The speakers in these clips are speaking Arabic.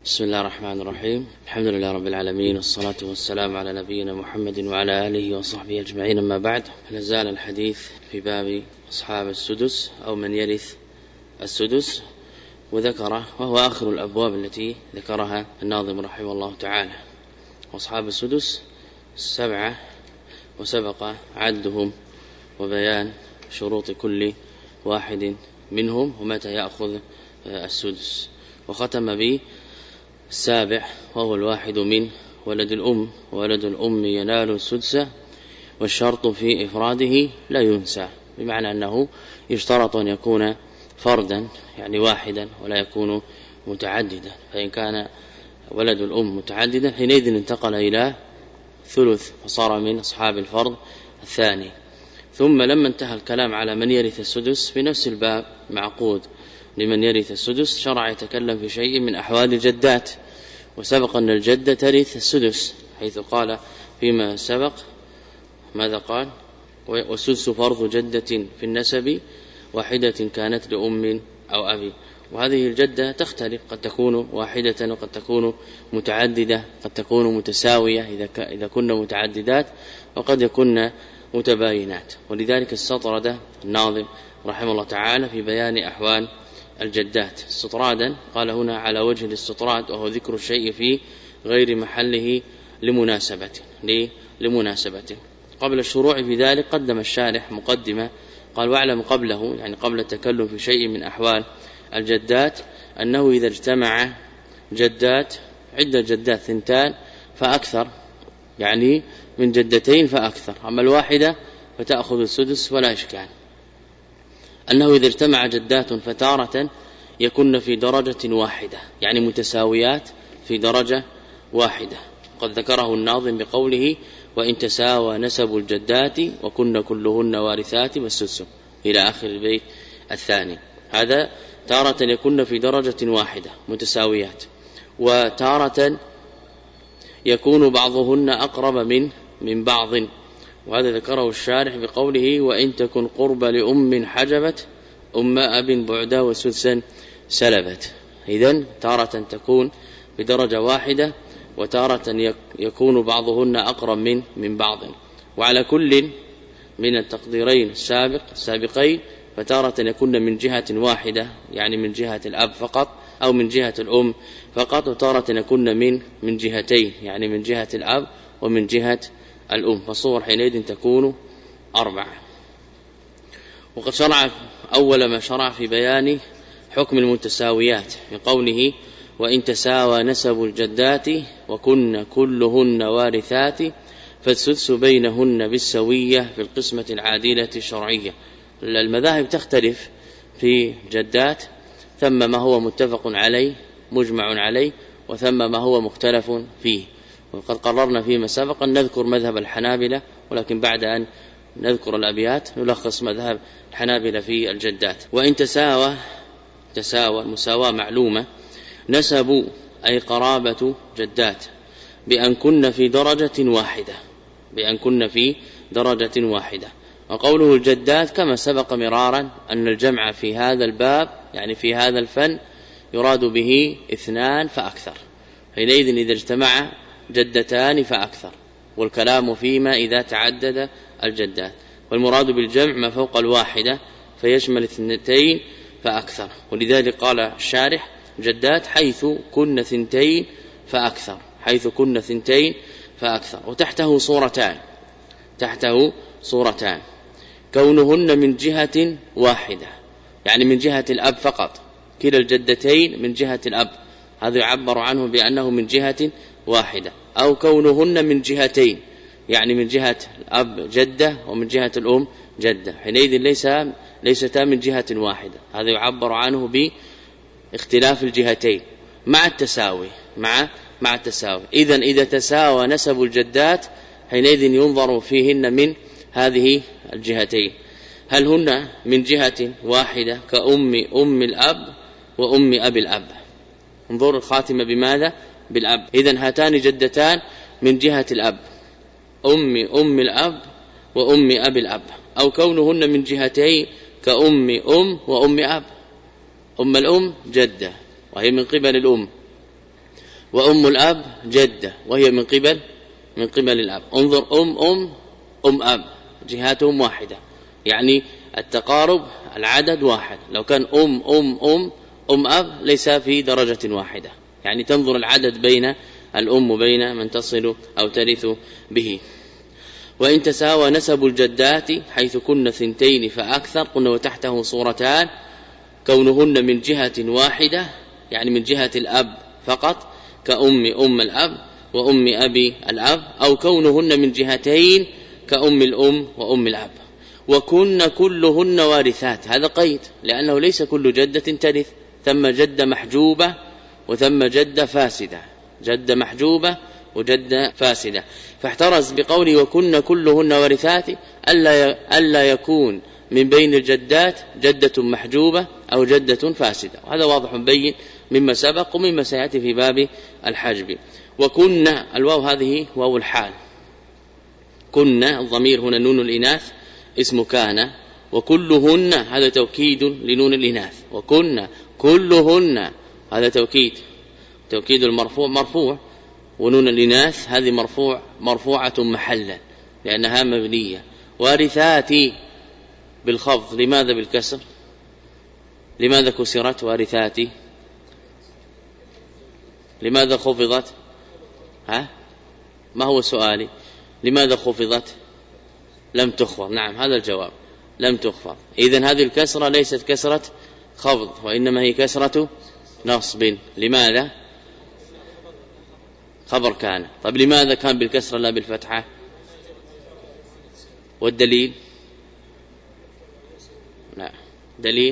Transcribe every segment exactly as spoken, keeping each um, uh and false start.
بسم الله الرحمن الرحيم. الحمد لله رب العالمين، والصلاة والسلام على نبينا محمد وعلى آله وصحبه أجمعين. أما بعد، نزال الحديث في باب أصحاب السدس أو من يرث السدس، وذكره وهو آخر الأبواب التي ذكرها الناظم رحمه الله تعالى. أصحاب السدس سبعة، وسبق عدهم وبيان شروط كل واحد منهم ومتى يأخذ السدس، وختم به السابع وهو الواحد من ولد الأم، ولد الأم ينال السدس والشرط في إفراده لا ينسى، بمعنى أنه يشترط أن يكون فردا يعني واحدا ولا يكون متعددا، فإن كان ولد الأم متعددا حينئذ انتقل إلى ثلث فصار من أصحاب الفرض الثاني. ثم لما انتهى الكلام على من يرث السدس في نفس الباب معقود لمن يرث السدس، شرع يتكلم في شيء من أحوال الجدات، وسبق أن الجدة ترث السدس، حيث قال فيما سبق ماذا قال؟ والسدس فرض جدة في النسب واحدة كانت لأم أو أبي. وهذه الجدة تختلف، قد تكون واحدة وقد تكون متعددة، قد تكون متساوية إذا إذا كنا متعددات، وقد يكون متباينات. ولذلك استطرد الناظم رحمه الله تعالى في بيان أحوال الجدات استطرادا، قال هنا على وجه الاستطراد، وهو ذكر الشيء في غير محله لمناسبة لمناسبة. قبل الشروع في ذلك قدم الشارح مقدمة، قال واعلم قبله يعني قبل التكلم في شيء من أحوال الجدات أنه إذا اجتمع جدات عدة جدات ثنتان فأكثر، يعني من جدتين فأكثر، أما الواحدة فتأخذ السدس ولا إشكال. أنه إذا اجتمع جدات فتارة يكون في درجة واحدة يعني متساويات في درجة واحدة، قد ذكره الناظم بقوله وإن تساوى نسب الجدات وكن كلهن وارثات والسدس إلى آخر البيت الثاني. هذا تارة يكون في درجة واحدة متساويات، وتارة يكون بعضهن أقرب من من بعض، وهذا ذكره الشارح بقوله وإن تكن قرب لأم حجبت أم أب بعدا وسدسا سلبت. إذن تارة تكون بدرجة واحدة، وتارة يكون بعضهن أقرب من من بعض. وعلى كل من التقديرين السابق السابقين فتارة يكون من جهة واحدة يعني من جهة الأب فقط أو من جهة الأم فقط، وتارة يكون من من جهتين يعني من جهة الأب ومن جهة الأم، فصور حينئذ تكون أربعة. وقد شرع أول ما شرع في بيان حكم المتساويات بقوله وإن تساوى نسب الجدات وكن كلهن وارثات فالسدس بينهن بالسوية في القسمة العادلة الشرعية. المذاهب تختلف في جدات، ثم ما هو متفق عليه مجمع عليه، وثم ما هو مختلف فيه. وقد قررنا فيما سبق أن نذكر مذهب الحنابلة، ولكن بعد أن نذكر الأبيات نلخص مذهب الحنابلة في الجدات. وإن تساوى تساوى المساواة معلومة، نسبوا أي قرابة جدات بأن كن في درجة واحدة بأن كن في درجة واحدة. وقوله الجدات كما سبق مرارا أن الجمع في هذا الباب يعني في هذا الفن يراد به اثنان فأكثر، حينئذ إذا اجتمع جدتان فأكثر، والكلام فيما إذا تعدد الجدات، والمراد بالجمع ما فوق الواحدة فيشمل اثنتين فأكثر. ولذلك قال الشارح جدات حيث كن ثنتين فأكثر حيث كن ثنتين فأكثر وتحته صورتان تحته صورتان كونهن من جهة واحدة يعني من جهة الأب فقط، كلا الجدتين من جهة الأب، هذا يعبر عنه بأنه من جهة واحدة، أو كونهن من جهتين يعني من جهة الأب جدة ومن جهة الأم جدة، حينئذ ليس ليستا من جهة واحدة، هذا يعبر عنه باختلاف الجهتين مع التساوي مع مع التساوي. إذن إذا تساوى نسب الجدات حينئذ ينظر فيهن من هذه الجهتين، هل هن من جهة واحدة كأم أم الأب وأم أبي الأب، انظر الخاتمة بماذا؟ بالأب. إذن هاتان جدتان من جهة الأب أم أم الأب وأم أبي الأب، أو كونهن من جهتين كأم أم وأم أب، أم الأم جدة وهي من قبل الأم، وأم الأب جدة وهي من قبل من قبل الأب. انظر أم أم أم أب جهاتهم واحدة، يعني التقارب العدد واحد. لو كان أم أم أم أم أب ليس في درجة واحدة، يعني تنظر العدد بين الأم وبين من تصل أو ترث به. وإن تساوى نسب الجدات حيث كن ثنتين فأكثر قلنا وتحته صورتان: كونهن من جهة واحدة يعني من جهة الأب فقط كأم أم الأب وأم أبي الأب، أو كونهن من جهتين كأم الأم وأم الأب. وكن كلهن وارثات، هذا قيد لأنه ليس كل جدة ترث، ثم جدة محجوبة وثم جدة فاسدة، جدة محجوبة وجدة فاسدة. فاحترز بقوله وكن كلهن وارثات ألا ألا يكون من بين الجدات جدة محجوبة أو جدة فاسدة، وهذا واضح بين مما سبق ومما سيأتي في باب الحجب. وكن الواو هذه واو الحال، كن الضمير هنا نون الإناث اسم كان، وكلهن هذا توكيد لنون الإناث، وكن كلهن هذا توكيد توكيد المرفوع مرفوع، ونون الإناث هذه مرفوع مرفوعة محلا لأنها مبنية. وارثاتي بالخفض، لماذا بالكسر؟ لماذا كسرت وارثاتي؟ لماذا خفضت؟ ها ما هو سؤالي؟ لماذا خفضت؟ لم تخفض. نعم هذا الجواب، لم تخفض. إذن هذه الكسرة ليست كسرة خفض وإنما هي كسرة نصب. لماذا؟ خبر كان. طيب لماذا كان بالكسرة لا بالفتحة؟ والدليل؟ لا دليل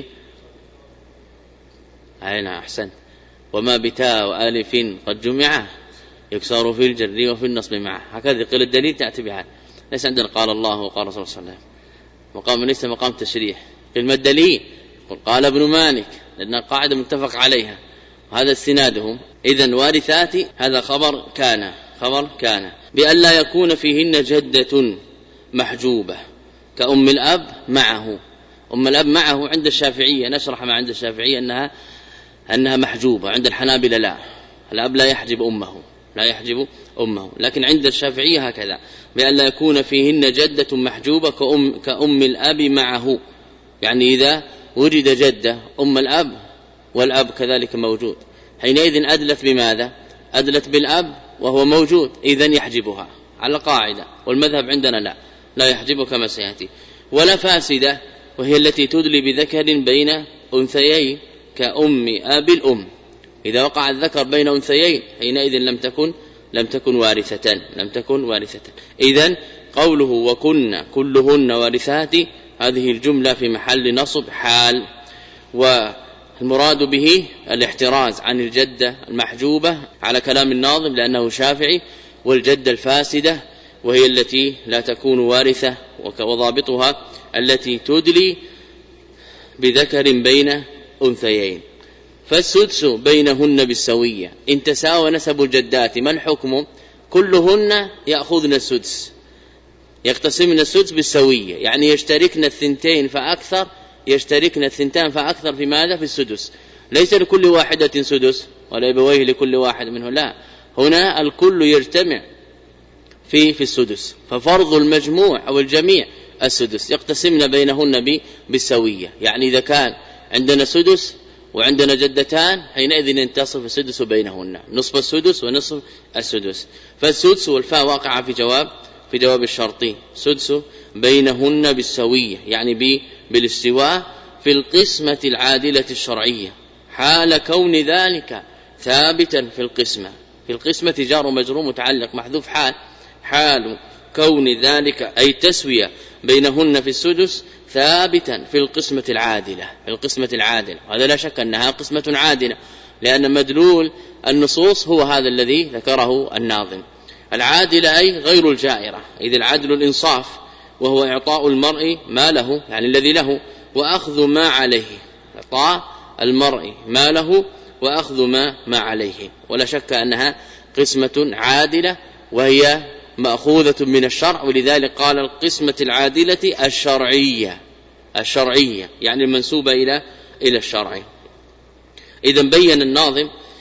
أين أحسن؟ وما بتاء وآلف قد جمع يكسر في الجر وفي النصب معه، هكذا قيل الدليل تأتي بها. ليس عندنا قال الله وقال رسول الله صلى الله عليه وسلم، مقام ليس مقام تشريح. قيل ما الدليل؟ قال ابن مالك، لأن القاعدة متفق عليها وهذا استنادهم. إذن وارثاتي هذا خبر كان، خبر كان بأن لا يكون فيهن جدة محجوبة كأم الأب معه. أم الأب معه عند الشافعية، نشرح ما عند الشافعية أنها أنها محجوبة، عند الحنابلة لا، الأب لا يحجب أمه لا يحجب أمه، لكن عند الشافعية هكذا بأن لا يكون فيهن جدة محجوبة كأم, كأم الأب معه، يعني إذا وجد جدة أم الأب والأب كذلك موجود، حينئذ أدلت بماذا؟ أدلت بالأب وهو موجود، إذن يحجبها على قاعدة. والمذهب عندنا لا لا يحجب كما سيأتي. ولا فاسدة وهي التي تدلي بذكر بين أنثيين كأم أبي الأم، إذا وقع الذكر بين أنثيين حينئذ لم تكن لم تكن وارثة لم تكن وارثة. إذن قوله وكن كلهن وارثات هذه الجملة في محل نصب حال، والمراد به الاحتراز عن الجدة المحجوبة على كلام الناظم لأنه شافعي، والجدة الفاسدة وهي التي لا تكون وارثة، وضابطها التي تدلي بذكر بين أنثيين. فالسدس بينهن بالسوية إن تساوى نسب الجدات. ما الحكم؟ كلهن يأخذن السدس، يقتسمن السدس بالسوية، يعني يشتركن الثنتين فأكثر، يشتركن الثنتان فأكثر في ماذا؟ في السدس. ليس لكل واحدة سدس ولا يبويه لكل واحد منه، لا، هنا الكل يجتمع في في السدس، ففرض المجموع أو الجميع السدس، يقتسمن بينهن بالسوية. يعني إذا كان عندنا سدس وعندنا جدتان حينئذ ينتصف السدس بينهن، نصف السدس ونصف السدس. فالسدس والفاء واقعة في جواب في جواب الشرطي، سدس بينهن بالسوية يعني بالاستواء في القسمة العادلة الشرعية، حال كون ذلك ثابتا في القسمة. في القسمة جار ومجرور متعلق محذوف حال، حال كون ذلك أي تسوية بينهن في السدس ثابتا في القسمة العادلة، في القسمة العادلة، وهذا لا شك أنها قسمة عادلة لأن مدلول النصوص هو هذا الذي ذكره الناظم. العادلة أي غير الجائرة، إذ العدل الإنصاف وهو إعطاء المرء ما له يعني الذي له وأخذ ما عليه، إعطاء المرء ما له وأخذ ما ما عليه، ولا شك أنها قسمة عادلة وهي مأخوذة من الشرع، ولذلك قال القسمة العادلة الشرعية، الشرعية يعني المنسوبة إلى إلى الشرع. إذن بين الناظم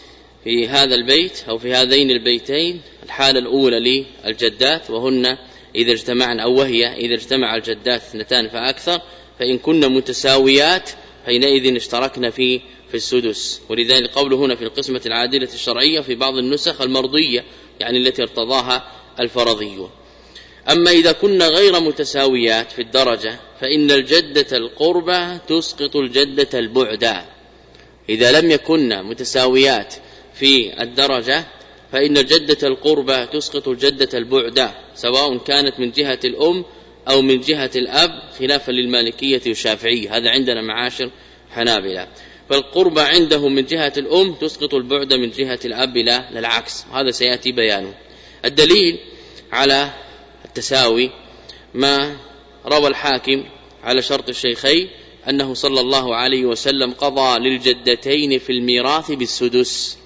في هذا البيت أو في هذين البيتين الحالة الأولى للجدات وهن إذا اجتمعن أو وهي إذا اجتمع الجدات اثنتان فأكثر فإن كن متساويات حينئذ اشتركن في في السدس. ولذلك قوله هنا في القسمة العادلة الشرعية في بعض النسخ المرضية يعني التي ارتضاها الفرضي. أما إذا كن غير متساويات في الدرجة فإن الجدة القربى تسقط الجدة البعدى. إذا لم يكن متساويات في الدرجة فإن الجدة القربى تسقط الجدة البعدى سواء كانت من جهة الأم أو من جهة الأب خلافا للمالكية والشافعية. هذا عندنا معاشر حنابلة. فالقربى عندهم من جهة الأم تسقط البعد من جهة الأب لا للعكس. هذا سيأتي بيانه. الدليل على التساوي ما روى الحاكم على شرط الشيخين أنه صلى الله عليه وسلم قضى للجدتين في الميراث بالسدس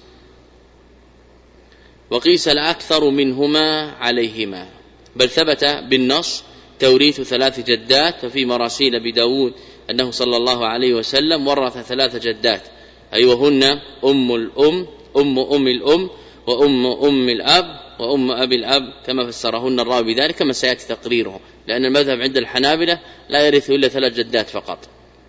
وقيس الأكثر منهما عليهما، بل ثبت بالنص توريث ثلاث جدات. ففي مراسيل بداود أنه صلى الله عليه وسلم ورث ثلاث جدات أي وهن أم الأم أم أم الأم وأم أم الأب وأم أبي الأب كما فسرهن الراوي بذلك كما سيأتي تقريره، لأن المذهب عند الحنابلة لا يرث إلا ثلاث جدات فقط.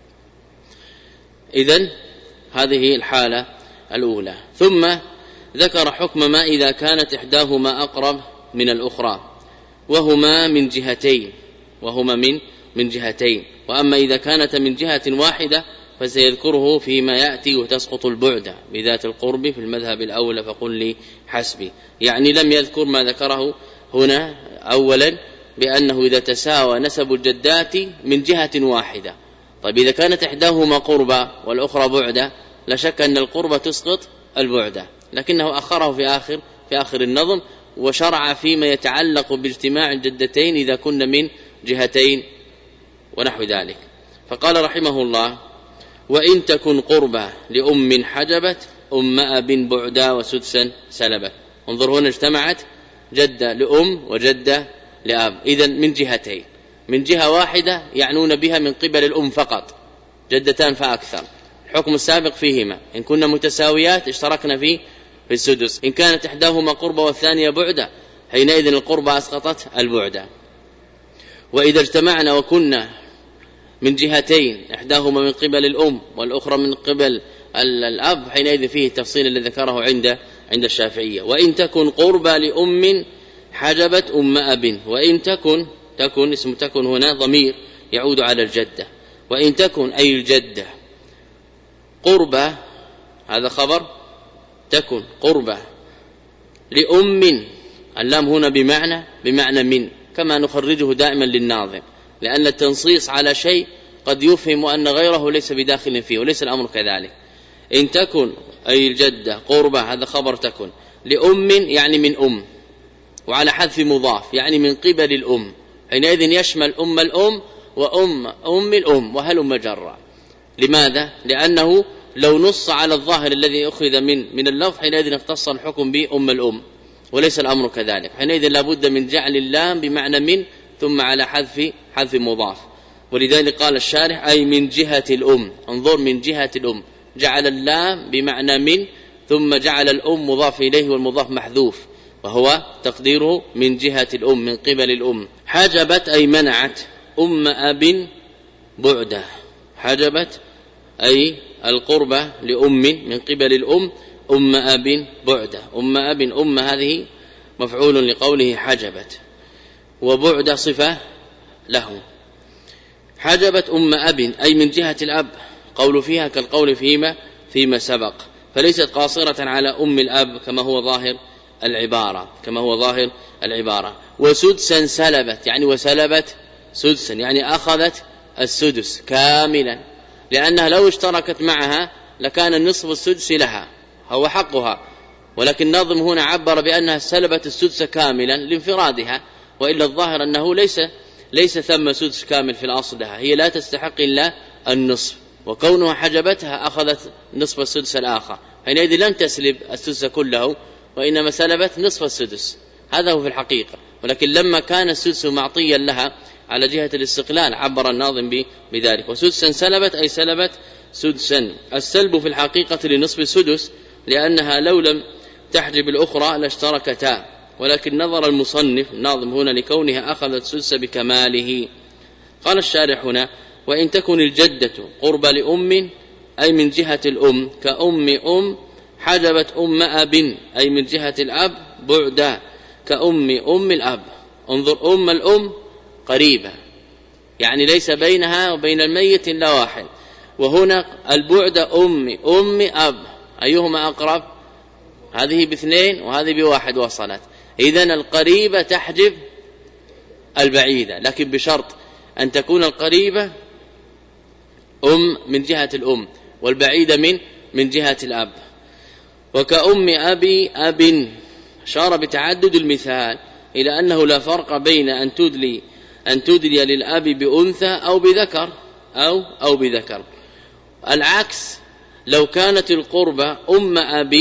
إذن هذه الحالة الأولى. ثم ذكر حكم ما إذا كانت إحداهما أقرب من الأخرى وهما من جهتين وهما من من جهتين وأما إذا كانت من جهة واحدة فسيذكره فيما يأتي وتسقط البعد بذات القرب في المذهب الأول فقل لي حسبي. يعني لم يذكر ما ذكره هنا أولا بأنه إذا تساوى نسب الجدات من جهة واحدة. طيب إذا كانت إحداهما قربة والأخرى بعدة لا شك أن القربة تسقط البعدة، لكنه أخره في آخر في آخر النظم وشرع فيما يتعلق باجتماع الجدتين إذا كن من جهتين ونحو ذلك. فقال رحمه الله: وإن تكن قربة لأم حجبت أم أب بعدا وسدسا سلبت. انظر هنا اجتمعت جدة لأم وجدة لأب، إذن من جهتين. من جهة واحدة يعنون بها من قبل الأم فقط جدتان فأكثر، الحكم السابق فيهما إن كنا متساويات اشتركنا في في السدس. إن كانت إحداهما قربة والثانية بعدة حينئذ القربة أسقطت البعدة. وإذا اجتمعنا وكنا من جهتين إحداهما من قبل الأم والأخرى من قبل الأب حينئذ فيه التفصيل الذي ذكره عند عند الشافعية. وإن تكن قربى لأم حجبت أم أب. وإن تكن تكن اسم تكن هنا ضمير يعود على الجدة. وإن تكن أي الجدة قربى هذا خبر تكن قربى لأم، اللام هنا بمعنى بمعنى من كما نخرجه دائما للناظر، لأن التنصيص على شيء قد يفهم أن غيره ليس بداخل فيه وليس الأمر كذلك. إن تكن أي الجدة قربى هذا خبر تكن لأم يعني من أم، وعلى حذف مضاف يعني من قبل الأم، حينئذ يشمل أم الأم وأم أم الأم وهلم جرا. لماذا؟ لأنه لو نص على الظاهر الذي أخذ من من اللفظ حينئذ اختص الحكم بأم الأم وليس الأمر كذلك، حينئذ لابد من جعل اللام بمعنى من ثم على حذف حذف مضاف. ولذلك قال الشارح أي من جهة الأم. انظر من جهة الأم جعل اللام بمعنى من ثم جعل الأم مضاف إليه والمضاف محذوف وهو تقديره من جهة الأم من قبل الأم. حجبت أي منعت أم أب بعده. حجبت أي القربة لأم من قبل الأم أم أب بعده. أم أب أم هذه مفعول لقوله حجبت وبعد صفة له. حجبت أم أب أي من جهة الأب، قول فيها كالقول فيما فيما سبق، فليست قاصرة على أم الأب كما هو ظاهر العبارة كما هو ظاهر العبارة. وسدسا سلبت يعني وسلبت سدسا يعني أخذت السدس كاملا، لأنها لو اشتركت معها لكان النصف السدس لها هو حقها، ولكن الناظم هنا عبر بأنها سلبت السدس كاملا لانفرادها، وإلا الظاهر أنه ليس ليس ثم سدس كامل في الأصل لها، هي لا تستحق إلا النصف، وكونها حجبتها أخذت نصف السدس الآخر، حينئذ لم تسلب السدس كله وإنما سلبت نصف السدس. هذا هو في الحقيقة، ولكن لما كان السدس معطيا لها على جهة الاستقلال عبر الناظم بذلك. وسدسا سلبت أي سلبت سدسا. السلب في الحقيقة لنصف السدس لأنها لو لم تحجب الأخرى لاشتركتا، ولكن نظر المصنف الناظم هنا لكونها أخذت السدس بكماله. قال الشارح هنا: وإن تكن الجدة قرب لأم أي من جهة الأم كأم أم حجبت أم أب أي من جهة الأب بعدا كأم أم الأب. انظر، أم الأم قريبة يعني ليس بينها وبين الميت إلا واحد، وهنا البعد أم أم أب أيهما أقرب؟ هذه باثنين وهذه بواحد وصلت. إذن القريبة تحجب البعيدة، لكن بشرط أن تكون القريبة أم من جهة الأم والبعيدة من من جهة الأب. وكأم أبي أب أشار بتعدد المثال إلى أنه لا فرق بين أن تدلي أن تدلي للأب بأنثى أو بذكر أو أو بذكر. العكس لو كانت القربة أم أب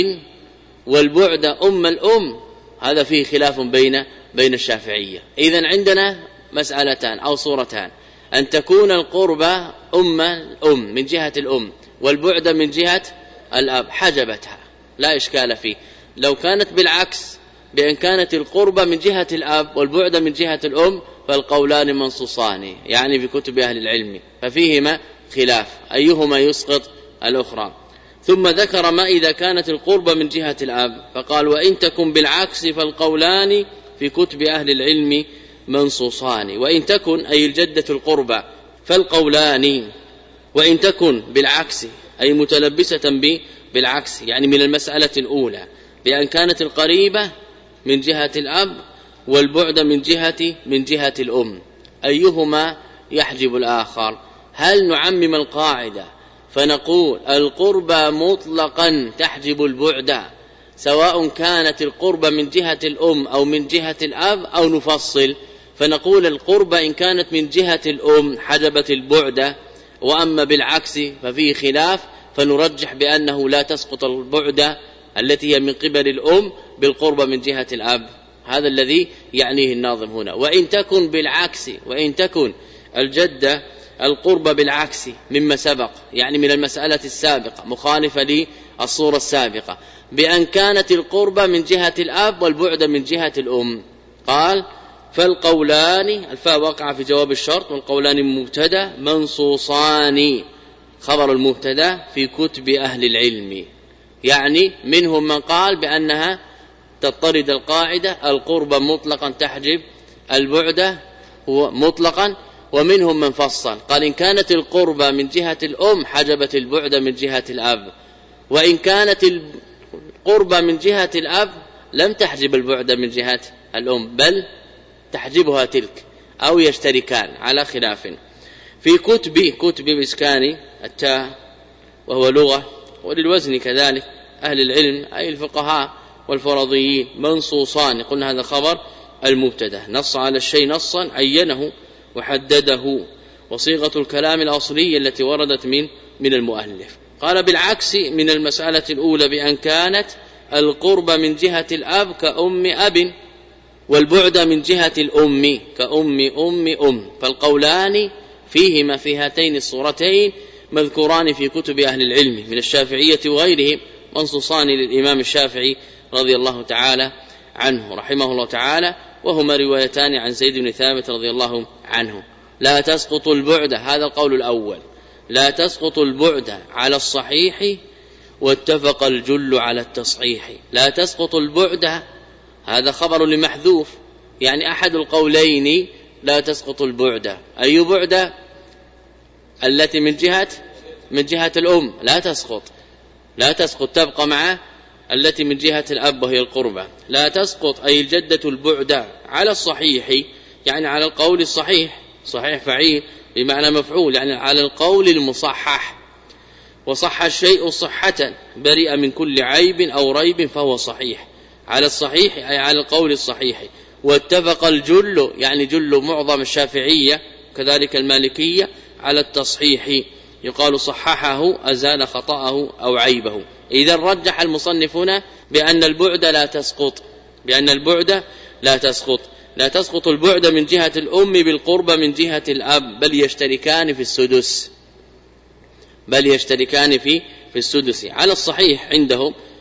والبعد أم الأم، هذا فيه خلاف بين بين الشافعية. إذن عندنا مسألتان أو صورتان: أن تكون القربة أم الأم من جهة الأم والبعد من جهة الأب حجبتها لا إشكال فيه. لو كانت بالعكس بأن كانت القربة من جهة الأب والبعد من جهة الأم فالقولان منصوصان يعني في كتب أهل العلم، ففيهما خلاف أيهما يسقط الأخرى. ثم ذكر ما إذا كانت القربة من جهة الأب، فقال: وإن تكن بالعكس فالقولان في كتب أهل العلم منصوصان. وإن تكن أي الجدة القربة فالقولان، وإن تكن بالعكس أي متلبسة بالعكس يعني من المسألة الأولى بأن كانت القريبة من جهة الأب والبعد من جهة من جهة الأم، أيهما يحجب الآخر؟ هل نعمم القاعدة فنقول القربة مطلقا تحجب البعد سواء كانت القربة من جهة الأم أو من جهة الأب، أو نفصل فنقول القربة إن كانت من جهة الأم حجبت البعد، وأما بالعكس ففيه خلاف فنرجح بأنه لا تسقط البعد التي هي من قبل الأم بالقربة من جهة الأب. هذا الذي يعنيه الناظم هنا. وإن تكن بالعكس، وإن تكن الجدة القربة بالعكس مما سبق يعني من المسألة السابقة مخالفة للصورة السابقة بأن كانت القربة من جهة الأب والبعد من جهة الأم، قال: فالقولان الفاء وقع في جواب الشرط، والقولان مبتدا منصوصان خبر المبتدا في كتب أهل العلم، يعني منهم من قال بأنها تضطرد القاعدة القربة مطلقا تحجب البعد مطلقا، ومنهم من فصل قال إن كانت القربة من جهة الأم حجبت البعد من جهة الأب، وإن كانت القربة من جهة الأب لم تحجب البعد من جهة الأم بل تحجبها تلك، أو يشتركان على خلاف. في كتب كتب بإسكان التاء وهو لغة، وللوزن كذلك أهل العلم أي الفقهاء والفرضيين منصوصان، قلنا هذا خبر المبتدا نص على الشيء نصا عينه وحدده، وصيغة الكلام الأصلية التي وردت من من المؤلف. قال بالعكس من المسألة الأولى بأن كانت القرب من جهة الأب كأم أب والبعد من جهة الأم كأم أم أم، فالقولان فيهما في هاتين الصورتين مذكوران في كتب أهل العلم من الشافعية وغيرهم منصوصان للإمام الشافعي رضي الله تعالى عنه رحمه الله تعالى، وهما روايتان عن زيد بن ثابت رضي الله عنه. لا تسقط البعد، هذا القول الأول، لا تسقط البعد على الصحيح واتفق الجل على التصحيح. لا تسقط البعد هذا خبر لمحذوف، يعني أحد القولين لا تسقط البعد. أي بعد؟ التي من جهة من جهة الأم لا تسقط، لا تسقط تبقى مع التي من جهة الأب وهي القربة. لا تسقط أي الجدة البعد على الصحيح، يعني على القول الصحيح، صحيح فعيل بمعنى مفعول، يعني على القول المصحح. وصح الشيء صحة بريء من كل عيب أو ريب فهو صحيح، على الصحيح أي على القول الصحيح. واتفق الجل يعني جل معظم الشافعية كذلك المالكية على التصحيح، يقال صححه أزال خطأه أو عيبه. إذا رجح المصنفون بأن البعد لا تسقط، بأن البعد لا تسقط لا تسقط البعد من جهة الأم بالقرب من جهة الأب، بل يشتركان في السدس بل يشتركان في في السدس على الصحيح عندهم،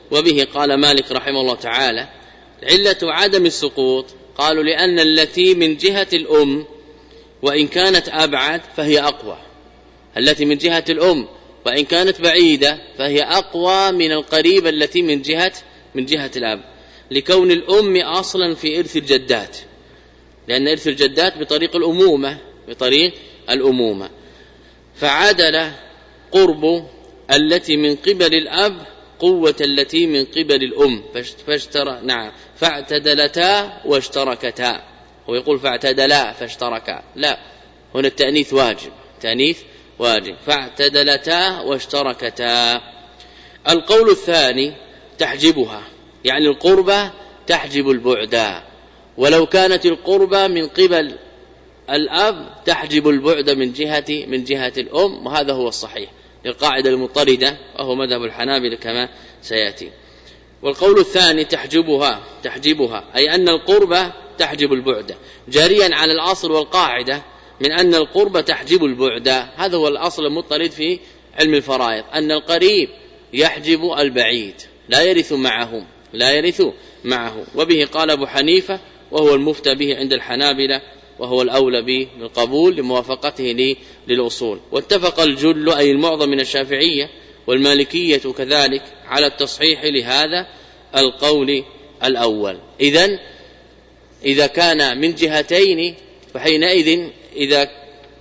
وبه قال مالك رحمه الله تعالى: علة عدم السقوط قالوا لأن التي من جهة الأم وإن كانت أبعد فهي أقوى، التي من جهة الأم وإن كانت بعيدة فهي أقوى من القريبة التي من جهة من جهة الأب، لكون الأم أصلا في إرث الجدات، لأن إرث الجدات بطريق الأمومة بطريق الأمومة فعدل قرب التي من قبل الأب قوة التي من قبل الأم فاشترى نعم فاعتدلتا واشتركتا. هو يقول فاعتدلا فاشتركا، لا، هنا التأنيث واجب، تأنيث واجب، فاعتدلتا واشتركتا. القول الثاني تحجبها، يعني القربة تحجب البعد، ولو كانت القربة من قبل الأب تحجب البعد من جهة من جهة الأم، وهذا هو الصحيح للقاعدة المطردة وهو مذهب الحنابلة كما سيأتي. والقول الثاني تحجبها تحجبها أي أن القربة تحجب البعد، جاريا على الأصل والقاعدة من أن القربة تحجب البعد. هذا هو الأصل المطرد في علم الفرائض، أن القريب يحجب البعيد، لا يرث معهم لا يرث معه. وبه قال أبو حنيفة وهو المفتى به عند الحنابلة، وهو الأولى به بالقبول لموافقته للأصول. واتفق الجل أي المعظم من الشافعية والمالكية كذلك على التصحيح لهذا القول الأول. إذن إذا كان من جهتين فحينئذ إذا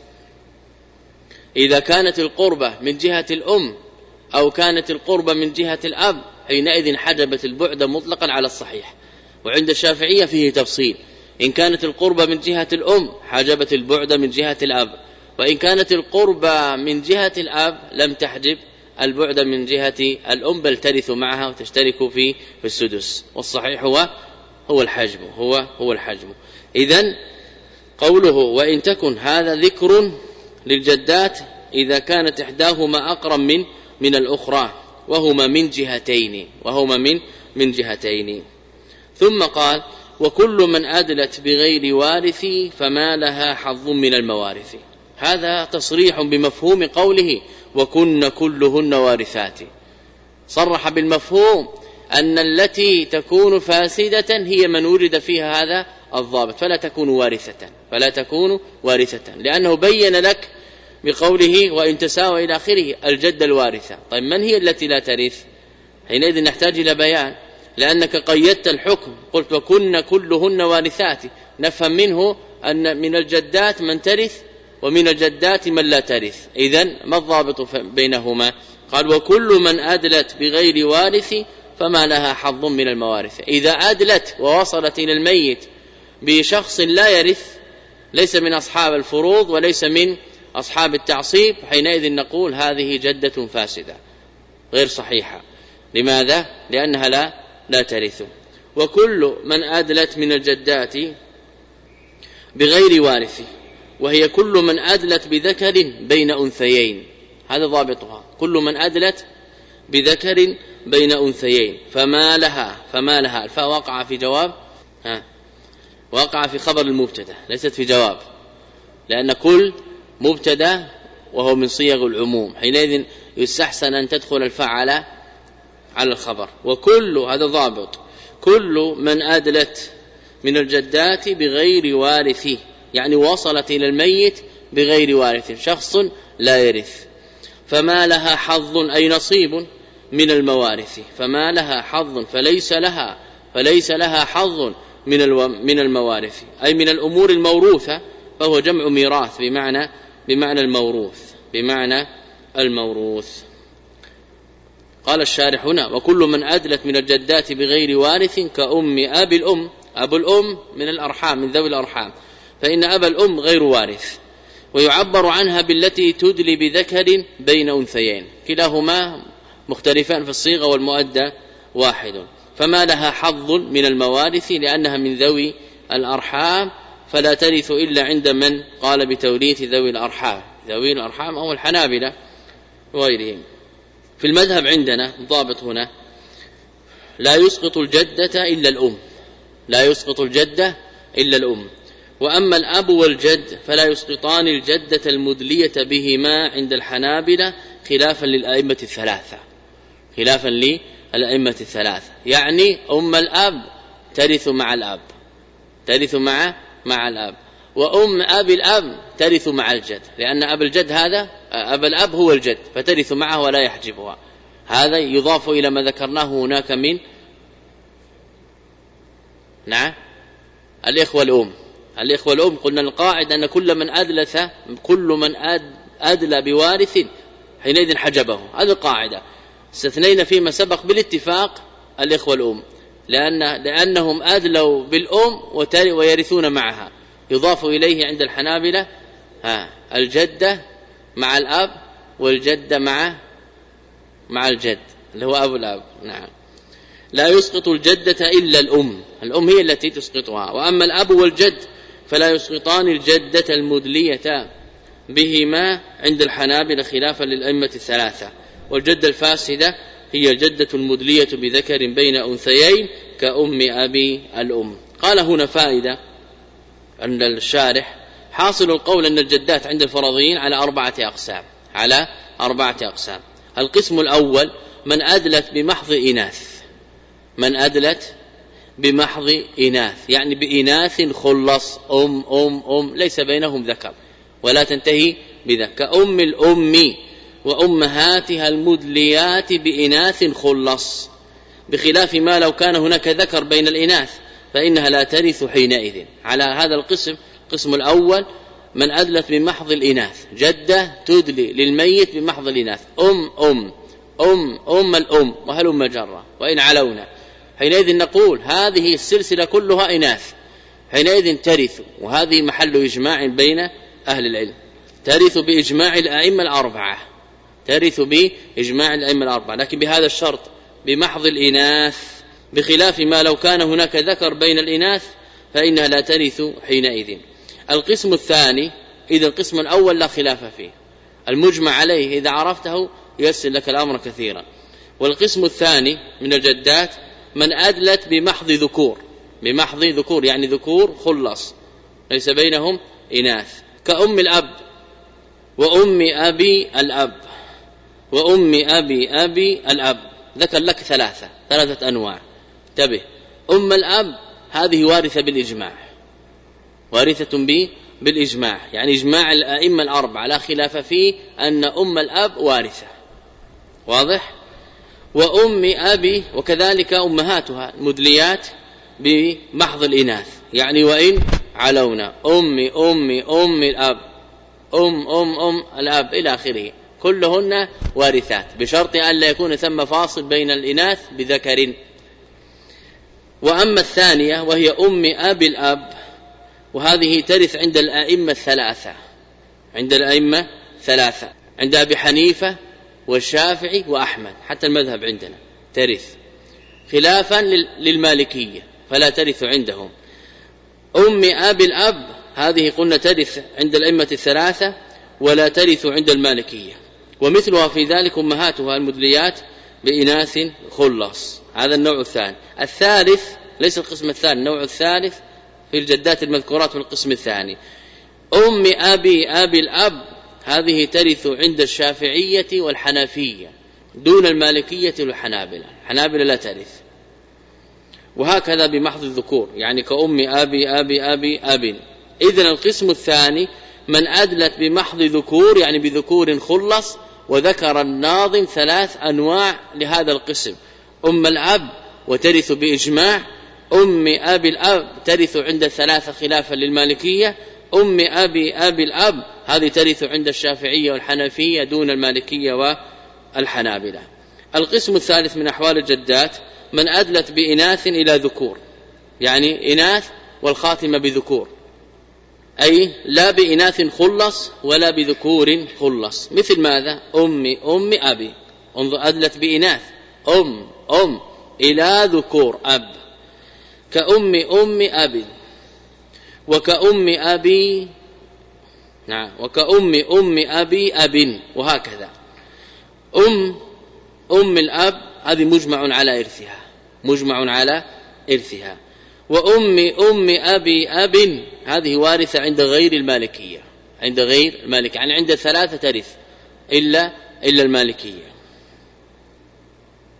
إذا كانت القربة من جهة الأم أو كانت القربة من جهة الأب حينئذ حجبت البعد مطلقا على الصحيح. وعند الشافعية فيه تفصيل، إن كانت القربة من جهة الأم حجبت البعد من جهة الأب، وإن كانت القربة من جهة الأب لم تحجب البعد من جهة الأم بل ترث معها وتشترك في في السدس. والصحيح هو هو الحجم هو هو الحجم. إذن قوله وإن تكن هذا ذكر للجدات إذا كانت إحداهما أقرب من من الأخرى وهما من جهتين وهما من من جهتين. ثم قال وكل من أدلت بغير وارث فما لها حظ من الموارث. هذا تصريح بمفهوم قوله وكن كلهن وارثات، صرح بالمفهوم أن التي تكون فاسدة هي من ورد فيها هذا الضابط فلا تكون وارثة فلا تكون وارثة لأنه بين لك بقوله وإن تساوى إلى آخره الجد الوارثة. طيب من هي التي لا ترث؟ حينئذ نحتاج إلى بيان، لأنك قيدت الحكم قلت وكن كلهن وارثات، نفهم منه أن من الجدات من ترث ومن الجدات من لا ترث. إذن ما الضابط بينهما؟ قال وكل من أدلت بغير وارث فما لها حظ من الموارث. إذا أدلت ووصلت إلى الميت بشخص لا يرث ليس من أصحاب الفروض وليس من أصحاب التعصيب حينئذ نقول هذه جدة فاسدة غير صحيحة. لماذا؟ لأنها لا لا ترث. وكل من أدلت من الجدات بغير وارث وهي كل من أدلت بذكر بين أنثيين، هذا ضابطها، كل من أدلت بذكر بين أنثيين فما لها فما لها الفاء وقع في جواب ها وقع في خبر المبتدا ليست في جواب، لأن كل مبتدا وهو من صيغ العموم حينئذ يستحسن أن تدخل الفاء على على الخبر. وكل هذا ضابط كل من أدلت من الجدات بغير وارث، يعني وصلت إلى الميت بغير وارث شخص لا يرث فما لها حظ أي نصيب من الموارث، فما لها حظ فليس لها فليس لها حظ من الو... من الموارث أي من الأمور الموروثة، فهو جمع ميراث بمعنى بمعنى الموروث بمعنى الموروث. قال الشارح هنا وكل من أدلت من الجدات بغير وارث كأم أبي الأم، أبو الأم من الأرحام من ذوي الأرحام، فإن أبا الأم غير وارث. ويعبر عنها بالتي تدلي بذكر بين أنثيين، كلاهما مختلفان في الصيغة والمؤدى واحد، فما لها حظ من الموارث لأنها من ذوي الأرحام فلا ترث إلا عند من قال بتوريث ذوي الأرحام، ذوي الأرحام أو الحنابلة وغيرهم. في المذهب عندنا ضابط هنا لا يسقط الجدة إلا الأم، لا يسقط الجدة إلا الأم. وأما الأب والجد فلا يسقطان الجدة المدلية بهما عند الحنابلة خلافا للأئمة الثلاثة خلافا الأئمة الثلاثة، يعني أم الأب ترث مع الأب ترث مع مع الأب، وأم أبي الأب ترث مع الجد، لأن أب الجد هذا أب الأب هو الجد فترث معه ولا يحجبها. هذا يضاف إلى ما ذكرناه هناك من نعم الإخوة الأم. الإخوة الأم قلنا القاعدة أن كل من أدلث كل من أدلى بوارث حينئذ حجبه، هذه القاعدة. استثنينا فيما سبق بالاتفاق الإخوة الأم، لأن لأنهم أدلوا بالأم ويرثون معها. يضاف إليه عند الحنابلة ها الجدة مع الأب والجدة مع مع الجد اللي هو أبو الأب. نعم. لا يسقط الجدة إلا الأم، الأم هي التي تسقطها، وأما الأب والجد فلا يسقطان الجدة المدلية بهما عند الحنابلة خلافا للأئمة الثلاثة. والجدة الفاسدة هي الجدة المدلية بذكر بين أنثيين كأم أبي الأم. قال هنا فائدة أن الشارح حاصل القول أن الجدات عند الفرضيين على أربعة أقسام على أربعة أقسام. القسم الأول من أدلت بمحض إناث، من أدلت بمحض إناث يعني بإناث خلص أم أم أم ليس بينهم ذكر ولا تنتهي بذكر، كأم الأم وأمهاتها المدليات بإناث خلص، بخلاف ما لو كان هناك ذكر بين الإناث فإنها لا ترث حينئذ. على هذا القسم القسم الأول من أدلت بمحض الإناث، جدة تدلي للميت بمحض الإناث، أم أم أم أم الأم وهلم جرة وإن علونا، حينئذ نقول هذه السلسلة كلها إناث، حينئذ ترث. وهذه محل إجماع بين أهل العلم، ترث بإجماع الأئمة الأربعة، ترث بإجماع الأئمة الأربعة، لكن بهذا الشرط بمحض الإناث، بخلاف ما لو كان هناك ذكر بين الإناث فإنها لا ترث حينئذ. القسم الثاني، إذا القسم الأول لا خلاف فيه، المجمع عليه إذا عرفته يسر لك الأمر كثيرا. والقسم الثاني من الجدات من أدلت بمحض ذكور، بمحض ذكور يعني ذكور خلص ليس بينهم إناث، كأم الأب وأم أبي الأب وأم أبي أبي الأب، ذكر لك ثلاثة ثلاثة أنواع. انتبه، أم الأب هذه وارثة بالإجماع، وارثة به بالإجماع، يعني إجماع الأئمة الأربعة لا خلاف فيه أن أم الأب وارثة، واضح. وأم أبي وكذلك أمهاتها المدليات بمحض الإناث، يعني وإن علونا، أم أم أم الأب أم أم أم الأب إلى آخره، كلهن وارثات بشرط أن لا يكون ثم فاصل بين الإناث بذكر. وأما الثانية وهي أم أبي الأب، وهذه ترث عند الأئمة الثلاثة، عند الأئمة ثلاثة، عند أبي حنيفة والشافعي وأحمد، حتى المذهب عندنا ترث، خلافا للمالكية فلا ترث عندهم. أم أبي الأب هذه قلنا ترث عند الأئمة الثلاثة ولا ترث عند المالكية، ومثلها في ذلك أمهاتها المدليات بإناث خلص. هذا النوع الثاني. الثالث ليس القسم الثاني، النوع الثالث في الجدات المذكورات في القسم الثاني، أم أبي أبي الأب، هذه ترث عند الشافعية والحنفية دون المالكية والحنابلة، الحنابلة لا ترث. وهكذا بمحض الذكور، يعني كأم أبي أبي أبي أب. إذن القسم الثاني من أدلت بمحض ذكور، يعني بذكور خلص، وذكر الناظم ثلاث أنواع لهذا القسم: أم الأب وترث بإجماع، أم أبي الأب ترث عند الثلاثة خلافا للمالكية، أم أبي أبي الأب هذه ترث عند الشافعية والحنفية دون المالكية والحنابلة. القسم الثالث من أحوال الجدات من أدلت بإناث إلى ذكور، يعني إناث والخاتمة بذكور، أي لا بإناث خلص ولا بذكور خلص. مثل ماذا؟ أم أم أبي، انظر أدلت بإناث أم أم إلى ذكور أب، كأم أم أبي وكأم أبي، نعم، وكأم أم أبي أب، وهكذا. أم أم الأب هذه مجمع على إرثها، مجمع على إرثها. وأم أم أبي أب هذه وارثة عند غير المالكية، عند غير المالكية، يعني عند ثلاثة ترث إلا إلا المالكية.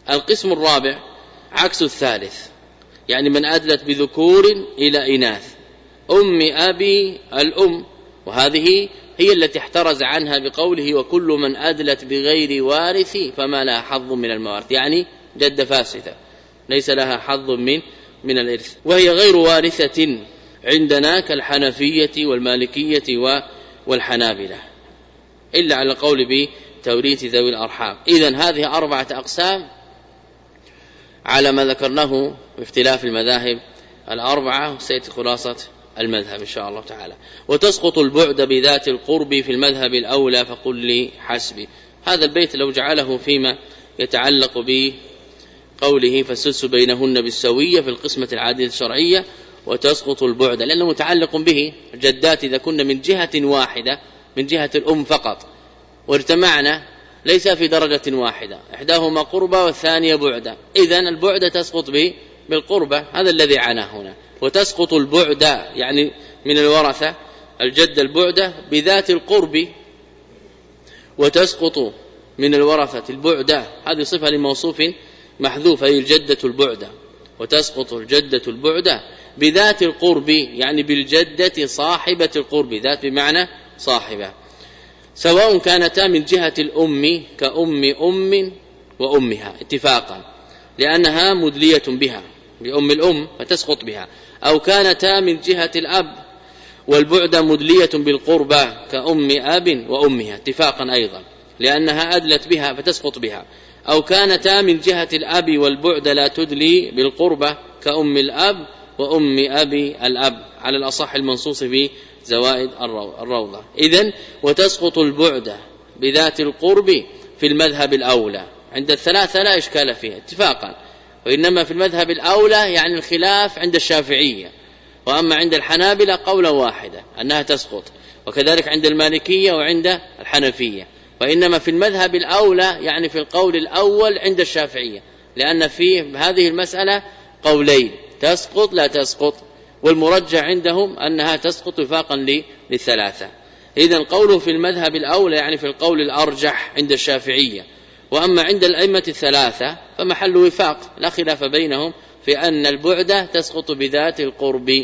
القسم الرابع عكس الثالث، يعني من أدلت بذكور إلى إناث، أم أبي الأم، وهذه هي التي احترز عنها بقوله وكل من أدلت بغير وارث فما لها حظ من الموارث، يعني جد فاسدة ليس لها حظ من من الإرث، وهي غير وارثة عندنا كالحنفية والمالكية والحنابلة، إلا على قول بتوريث ذوي الأرحام. إذن هذه أربعة أقسام على ما ذكرناه باختلاف المذاهب الأربعة، وسيأتي خلاصة المذهب إن شاء الله تعالى. وتسقط البعد بذات القرب في المذهب الأولى فقل لي حسبي. هذا البيت لو جعله فيما يتعلق بقوله فالسدس بينهن بالسوية في القسمة العادلة الشرعية، وتسقط البعد لأنه متعلق به الجدات إذا كنا من جهة واحدة من جهة الأم فقط وارتمعنا ليس في درجة واحدة، إحداهما قربة والثانية بعدة، إذن البعدة تسقط به بالقربة، هذا الذي عناه هنا. وتسقط البعدة يعني من الورثة الجد البعدة بذات القرب، وتسقط من الورثة البعدة، هذه صفة لموصوف محذوف أي الجدة البعدة، وتسقط الجدة البعدة بذات القرب يعني بالجدة صاحبة القرب، ذات بمعنى صاحبة، سواء كانتا من جهة الأم كأم أم وأمها اتفاقا لأنها مدلية بها بأم الأم فتسقط بها، أو كانتا من جهة الأب والبعد مدلية بالقربة كأم أب وأمها اتفاقا أيضا لأنها أدلت بها فتسقط بها، أو كانتا من جهة الأب والبعد لا تدلي بالقربة كأم الأب وأم أبي الأب على الأصح المنصوص في زوائد الروضة. إذن وتسقط البعد بذات القرب في المذهب الأولى، عند الثلاثة لا إشكال فيه اتفاقا، وإنما في المذهب الأولى يعني الخلاف عند الشافعية، وأما عند الحنابلة قولا واحدا أنها تسقط، وكذلك عند المالكية وعند الحنفية، وإنما في المذهب الأولى يعني في القول الأول عند الشافعية، لأن في هذه المسألة قولين تسقط لا تسقط، والمرجح عندهم أنها تسقط وفاقا للثلاثة. إذن قوله في المذهب الأولى يعني في القول الأرجح عند الشافعية، وأما عند الأئمة الثلاثة فمحل وفاق لا خلاف بينهم في أن البعد تسقط بذات القرب،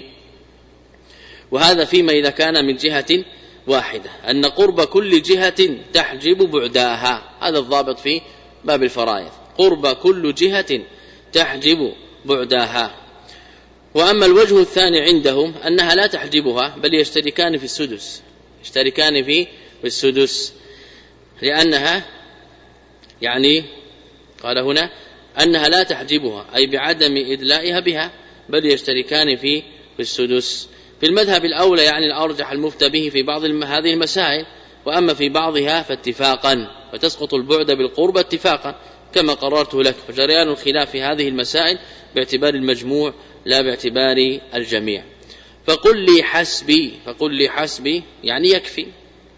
وهذا فيما إذا كان من جهة واحدة، أن قرب كل جهة تحجب بعداها، هذا الضابط في باب الفرائض، قرب كل جهة تحجب بعداها. وأما الوجه الثاني عندهم أنها لا تحجبها بل يشتركان في السدس، يشتركان في السدس لأنها يعني قال هنا أنها لا تحجبها أي بعدم إدلائها بها بل يشتركان في السدس. في المذهب الأولى يعني الأرجح المفتى به في بعض هذه المسائل، وأما في بعضها فاتفاقا، فتسقط البعد بالقرب اتفاقا كما قررت لك، فجريان الخلاف في هذه المسائل باعتبار المجموع لا باعتبار الجميع. فقل لي حسبي، فقل لي حسبي يعني يكفي،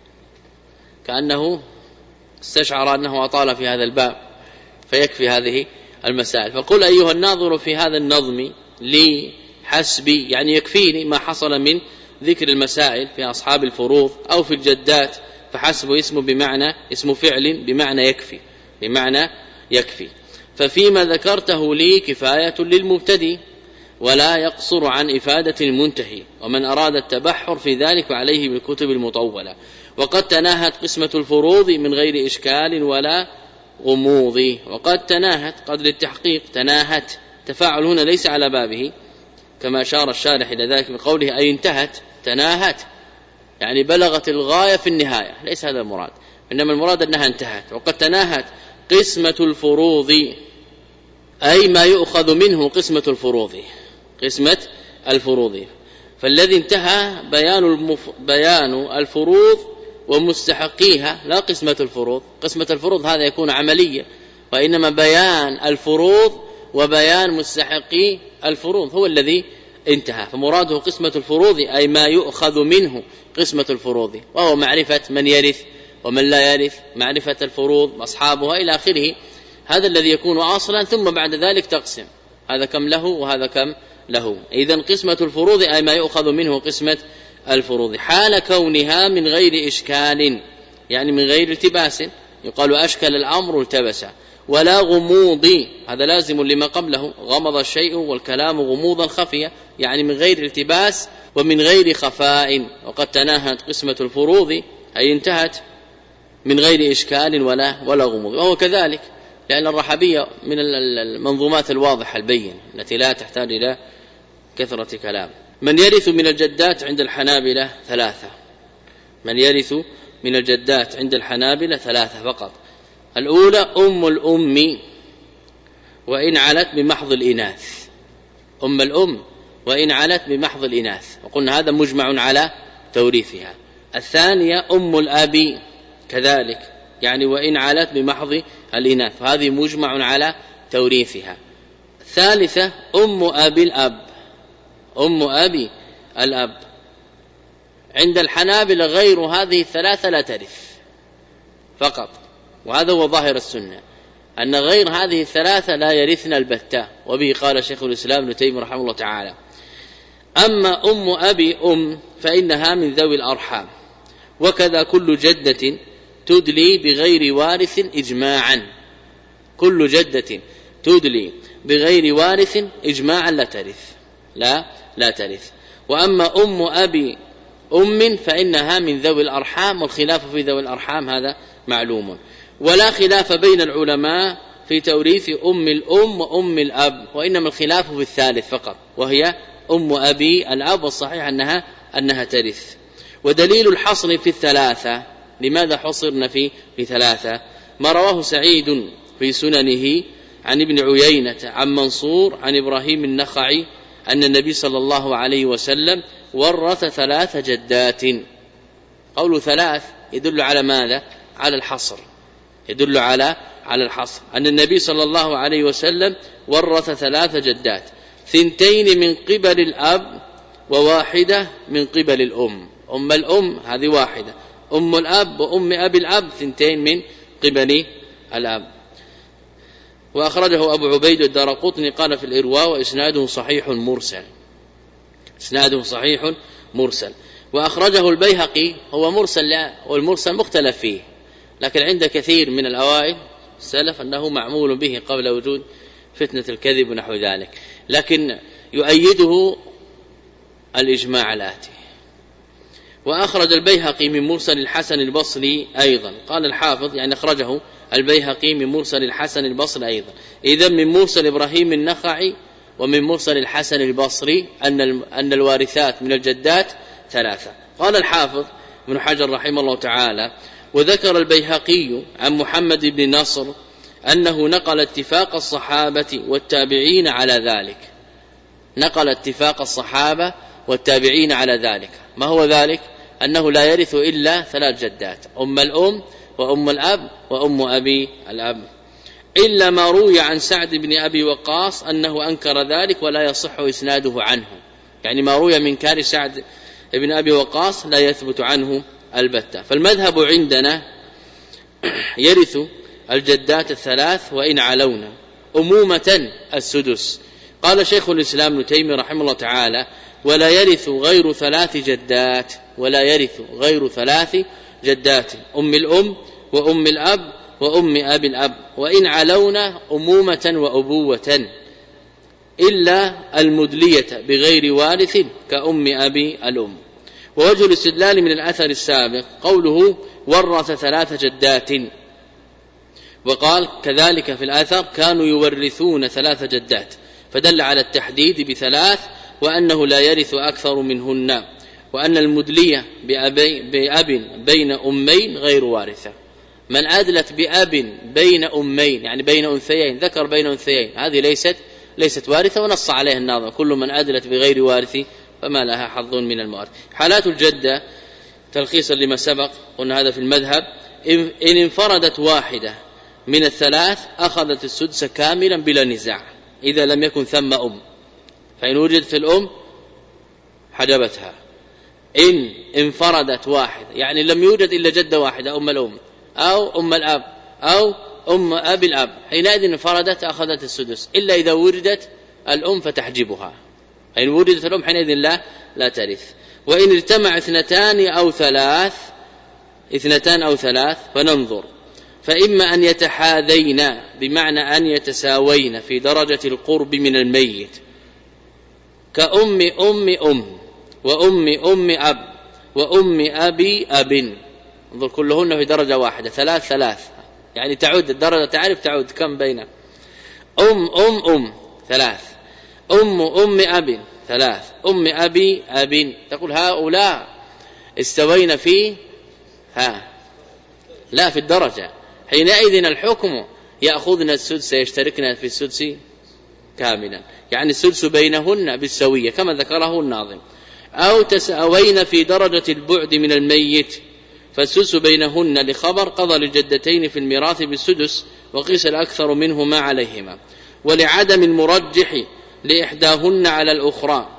كأنه استشعر أنه أطال في هذا الباب فيكفي هذه المسائل. فقل أيها الناظر في هذا النظم لي حسبي يعني يكفيني ما حصل من ذكر المسائل في أصحاب الفروض أو في الجدات، فحسب اسم بمعنى اسم فعل بمعنى يكفي بمعنى يكفي. ففيما ذكرته لي كفاية للمبتدي ولا يقصر عن إفادة المنتهي، ومن أراد التبحر في ذلك عليه بالكتب المطولة. وقد تناهت قسمة الفروض من غير إشكال ولا غموض، وقد تناهت قد للتحقيق، تناهت تفاعل هنا ليس على بابه كما أشار الشارح إلى ذلك بقوله أي انتهت، تناهت يعني بلغت الغاية في النهاية، ليس هذا المراد، إنما المراد أنها انتهت. وقد تناهت قسمة الفروض أي ما يؤخذ منه قسمة الفروض، قسمة الفروض، فالذي انتهى بيان, المف... بيان الفروض ومستحقيها لا قسمة الفروض. قسمة الفروض هذا يكون عملية، وإنما بيان الفروض وبيان مستحقي الفروض هو الذي انتهى، فمراده قسمة الفروض أي ما يؤخذ منه قسمة الفروض، وهو معرفة من يرث ومن لا يرث، معرفة الفروض أصحابها إلى آخره، هذا الذي يكون أصلا، ثم بعد ذلك تقسم هذا كم له وهذا كم له. إذن قسمة الفروض أي ما يؤخذ منه قسمة الفروض حال كونها من غير إشكال يعني من غير التباس، يقال أشكل الأمر التبس، ولا غموض، هذا لازم لما قبله، غمض الشيء والكلام غموضا خفيا، يعني من غير التباس ومن غير خفاء. وقد تناهت قسمة الفروض أي انتهت من غير إشكال ولا ولا غموض. وهو كذلك، لأن الرحبية من المنظومات الواضحة البين التي لا تحتاج إلى كثرة كلام. من يرث من الجدات عند الحنابلة ثلاثة، من يرث من الجدات عند الحنابلة ثلاثة فقط. الأولى أم الأم وإن علت بمحض الإناث، أم الأم وإن علت بمحض الإناث، وقلنا هذا مجمع على توريثها. الثانية أم الأب كذلك، يعني وإن علت بمحض الإناث، هذه مجمع على توريثها. الثالثة أم أبي الأب، أم أبي الأب عند الحنابلة غير هذه الثلاثة لا ترث فقط، وهذا هو ظاهر السنة، أن غير هذه الثلاثة لا يرثن البتة، وبه قال شيخ الإسلام ابن تيمية رحمه الله تعالى. أما أم أبي أم فإنها من ذوي الأرحام، وكذا كل جدة تدلي بغير وارث إجماعا، كل جدة تدلي بغير وارث إجماعا لا ترث، لا لا ترث. وأما أم أبي أم فإنها من ذوي الأرحام، والخلاف في ذوي الأرحام هذا معلوم. ولا خلاف بين العلماء في توريث أم الأم وأم الأب، وإنما الخلاف في الثالث فقط، وهي أم أبي الأب، والصحيح أنها أنها ترث. ودليل الحصر في الثلاثة، لماذا حصرنا في في ثلاثة؟ ما رواه سعيد في سننه عن ابن عيينة عن منصور عن إبراهيم النخعي أن النبي صلى الله عليه وسلم ورث ثلاث جدات. قول ثلاث يدل على ماذا؟ على الحصر، يدل على على الحصر، أن النبي صلى الله عليه وسلم ورث ثلاث جدات، ثنتين من قبل الأب وواحدة من قبل الأم. أم الأم هذه واحدة، أم الأب وأم أبي الأب ثنتين من قبل الأب. وأخرجه أبو عبيد الدارقطني قال في الإرواء وإسناده صحيح مرسل، إسناده صحيح مرسل. وأخرجه البيهقي، هو مرسل، والمرسل مختلف فيه، لكن عند كثير من الأوائل السلف أنه معمول به قبل وجود فتنة الكذب ونحو ذلك، لكن يؤيده الإجماع الآتي. وأخرج البيهقي من مرسل الحسن البصري أيضا، قال الحافظ يعني أخرجه البيهقي من مرسل الحسن البصري أيضا، إذن من مرسل إبراهيم النخعي ومن مرسل الحسن البصري أن أن الوارثات من الجدات ثلاثة. قال الحافظ ابن حجر رحمه الله تعالى: وذكر البيهقي عن محمد بن نصر أنه نقل اتفاق الصحابة والتابعين على ذلك، نقل اتفاق الصحابة والتابعين على ذلك. ما هو ذلك؟ أنه لا يرث إلا ثلاث جدات، أم الأم وأم الأب وأم أبي الأب، إلا ما روي عن سعد بن أبي وقاص أنه أنكر ذلك ولا يصح إسناده عنه، يعني ما روي من كار سعد بن أبي وقاص لا يثبت عنه البتة. فالمذهب عندنا يرث الجدات الثلاث وإن علونا، أمومة السدس. قال شيخ الإسلام ابن تيمية رحمه الله تعالى: ولا يرث غير ثلاث جدات، ولا يرث غير ثلاث جدات، أم الأم وأم الأب وأم أبي الأب، وإن علونا أمومة وأبوة، إلا المدلية بغير وارث كأم أبي الأم. ووجه الاستدلال من الأثر السابق قوله ورث ثلاث جدات، وقال كذلك في الأثر كانوا يورثون ثلاث جدات، فدل على التحديد بثلاث، وأنه لا يرث أكثر منهن، وأن المدلية بأبي بأب بين أمين غير وارثة. من أدلت بأب بين أمين يعني بين أنثيين، ذكر بين أنثيين، هذه ليست ليست وارثة، ونص عليه الناظر: كل من أدلت بغير وارث فما لها حظ من الموارث. حالات الجدة تلخيصا لما سبق، قلنا هذا في المذهب: إن انفردت واحدة من الثلاث أخذت السدس كاملا بلا نزاع، إذا لم يكن ثم أم، فإن وجدت الأم حجبتها. إن انفردت واحدة يعني لم يوجد إلا جدة واحدة، أم الأم أو أم الأب أو أم أبي الأب، حينئذ انفردت أخذت السدس، إلا إذا وجدت الأم فتحجبها، إن وجدت الأم حينئذ لا لا ترث. وإن اجتمع اثنتان أو ثلاث، اثنتان أو ثلاث فننظر: فإما أن يتحاذين بمعنى أن يتساوين في درجة القرب من الميت كأم أم أم وأم أم أب وأم أبي أب، انظر كلهن في درجة واحدة، ثلاث ثلاث، يعني تعود الدرجة، تعرف تعود كم بين أم أم أم ثلاث، أم أم أب ثلاث، أم أبي أب، تقول هؤلاء استوينا في ها لا في الدرجة، حينئذ الحكم يأخذن السدس، يشتركن في السدس كاملا، يعني السدس بينهن بالسوية كما ذكره الناظم. أو تساوين في درجة البعد من الميت فالسدس بينهن لخبر قضى للجدتين في الميراث بالسدس وقيس الأكثر منهما عليهما، ولعدم المرجح لإحداهن على الأخرى،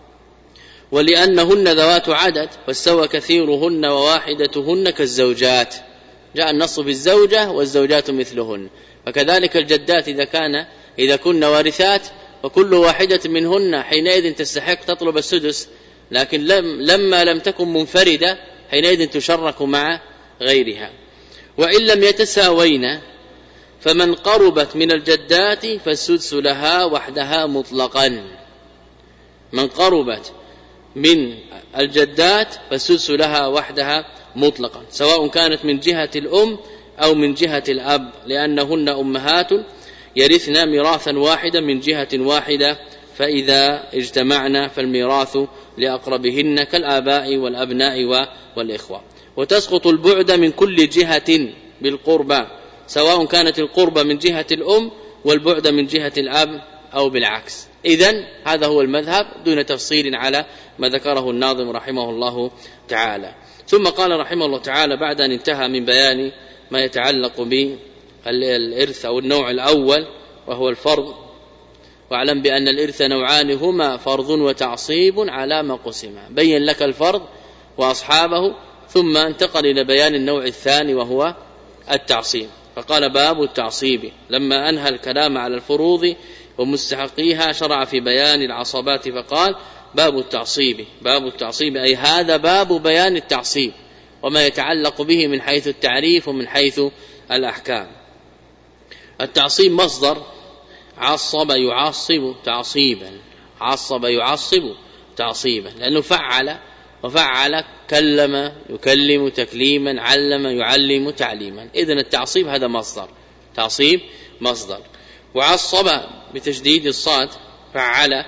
ولأنهن ذوات عدد فاستوى كثيرهن وواحدتهن كالزوجات، جاء النص بالزوجة والزوجات مثلهن، فكذلك الجدات إذا كان إذا كن وارثات وكل واحدة منهن حينئذ تستحق تطلب السدس، لكن لم لما لم تكن منفردة حينئذ تشرك مع غيرها. وإن لم يتساوين فمن قربت من الجدات فالسدس لها وحدها مطلقا، من قربت من الجدات فالسدس لها وحدها مطلقا، سواء كانت من جهة الأم أو من جهة الأب، لأنهن أمهات يرثن ميراثا واحدا من جهة واحدة، فإذا اجتمعنا فالميراث لأقربهن كالآباء والأبناء والإخوة. وتسقط البعد من كل جهة بالقربى، سواء كانت القربة من جهة الأم والبعد من جهة الأب أو بالعكس. إذن هذا هو المذهب دون تفصيل على ما ذكره الناظم رحمه الله تعالى. ثم قال رحمه الله تعالى بعد أن انتهى من بيان ما يتعلق بالإرث أو النوع الأول وهو الفرض، واعلم بأن الإرث نوعان هما فرض وتعصيب على ما قسم، بين لك الفرض وأصحابه ثم انتقل إلى بيان النوع الثاني وهو التعصيب، فقال باب التعصيب. لما أنهى الكلام على الفروض ومستحقيها شرع في بيان العصبات فقال باب التعصيب. باب التعصيب أي هذا باب بيان التعصيب وما يتعلق به من حيث التعريف ومن حيث الأحكام. التعصيب مصدر عصب يعصب تعصيبا، عصب يعصب تعصيبا، لأنه فعل، وفعل كلم يكلم تكليما، علم يعلم تعليما، إذن التعصيب هذا مصدر، تعصيب مصدر. وعصب بتشديد الصاد فعل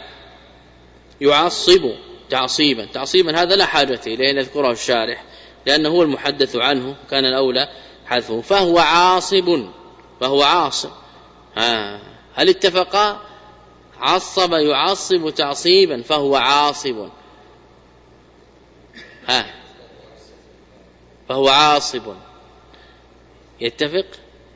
يعصب تعصيبا، تعصيبا هذا لا حاجة إليه نذكره الشارح لأنه هو المحدث عنه كان الأولى حذفه، فهو عاصب، فهو عاصب. ها هل اتفقا؟ عصب يعصب تعصيبا فهو عاصب، ها فهو عاصب، يتفق؟